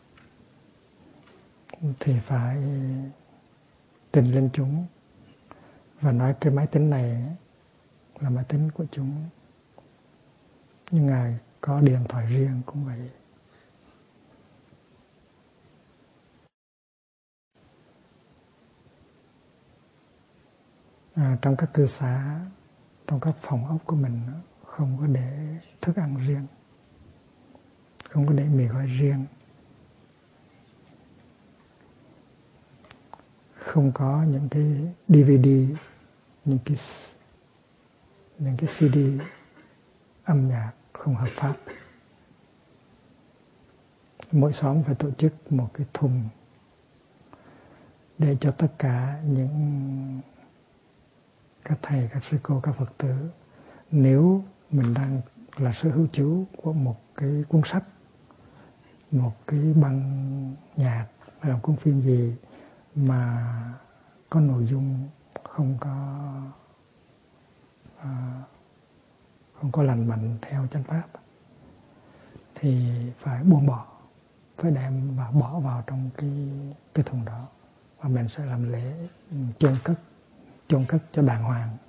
thì phải trình lên chúng và nói cái máy tính này là máy tính của chúng. Nhưng ngài có điện thoại riêng cũng vậy. À, trong các cư xá, trong các phòng ốc của mình không có để thức ăn riêng, không có để mì gói riêng, không có những cái đê vê đê, những cái những cái xê đê âm nhạc không hợp pháp. Mỗi xóm phải tổ chức một cái thùng để cho tất cả những các thầy, các sư cô, các Phật tử, nếu mình đang là sở hữu chủ của một cái cuốn sách, một cái băng nhạc hay là cuốn phim gì mà có nội dung không có à, không có lành mạnh theo chánh pháp, thì phải buông bỏ, phải đem và bỏ vào trong cái cái thùng đó, và mình sẽ làm lễ chôn cất chôn cất cho đàng hoàng.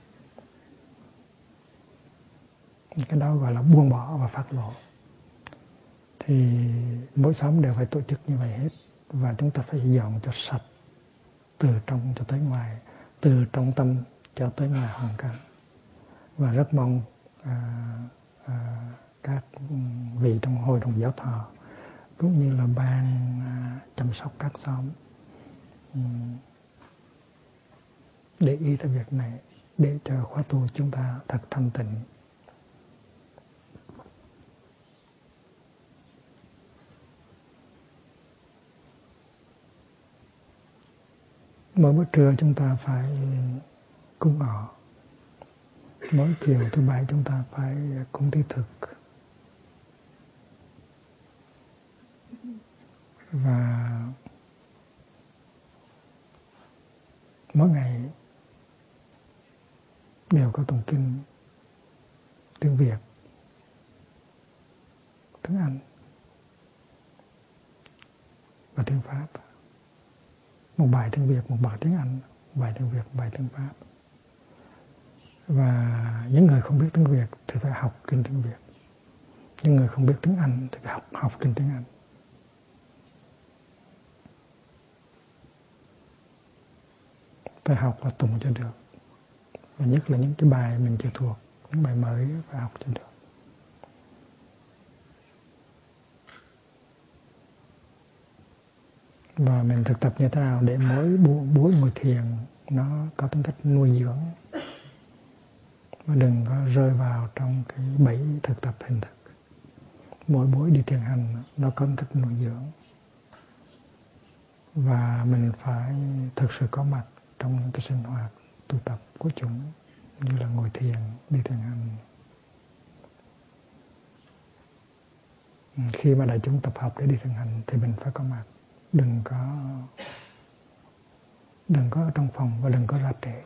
Cái đó gọi là buông bỏ và phát lộ. Thì mỗi xóm đều phải tổ chức như vậy hết. Và chúng ta phải dọn cho sạch, từ trong cho tới ngoài, từ trong tâm cho tới ngoài hoàn cảnh. Và rất mong à, à, các vị trong hội đồng giáo thọ cũng như là ban à, chăm sóc các xóm um, để ý tới việc này, để cho khóa tu chúng ta thật thanh tịnh. Mỗi bữa trưa chúng ta phải cúng ngọ. Mỗi chiều thứ bảy chúng ta phải cúng thí thực. Và mỗi ngày đều có tụng kinh tiếng Việt, tiếng Anh, tiếng Pháp, một bài tiếng Việt, một bài tiếng Anh, một bài tiếng Việt, một bài tiếng Pháp. Và những người không biết tiếng Việt thì phải học kinh tiếng Việt. Những người không biết tiếng Anh thì phải học, học kinh tiếng Anh. Phải học và tụng cho được. Và nhất là những cái bài mình chưa thuộc, những bài mới phải học cho được. Và mình thực tập như thế nào để mỗi buổi ngồi thiền nó có tính cách nuôi dưỡng. Và đừng có rơi vào trong cái bẫy thực tập hình thức. Mỗi buổi đi thiền hành nó có tính cách nuôi dưỡng. Và mình phải thực sự có mặt trong những cái sinh hoạt tu tập của chúng, như là ngồi thiền, đi thiền hành. Khi mà đại chúng tập hợp để đi thiền hành thì mình phải có mặt. Đừng có đừng có ở trong phòng và đừng có ra trễ.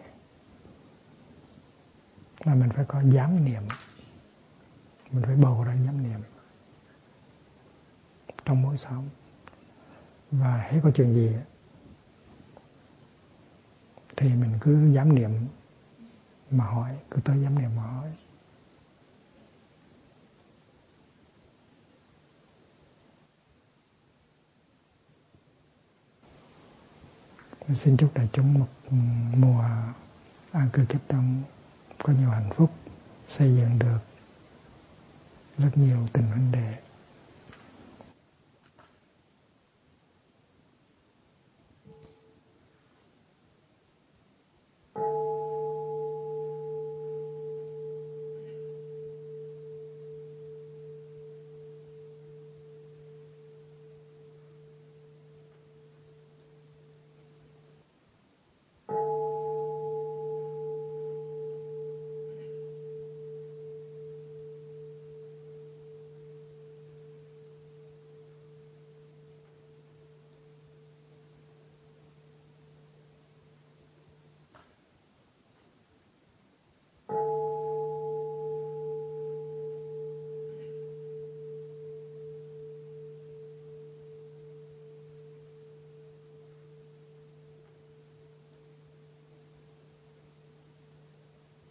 Là mình phải có giám niệm. Mình phải bầu ra giám niệm trong mỗi xóm. Và hết có chuyện gì thì mình cứ giám niệm mà hỏi, cứ tới giám niệm mà hỏi. Mình xin chúc đại chúng một mùa an cư kiếp đông có nhiều hạnh phúc, xây dựng được rất nhiều tình huynh đệ.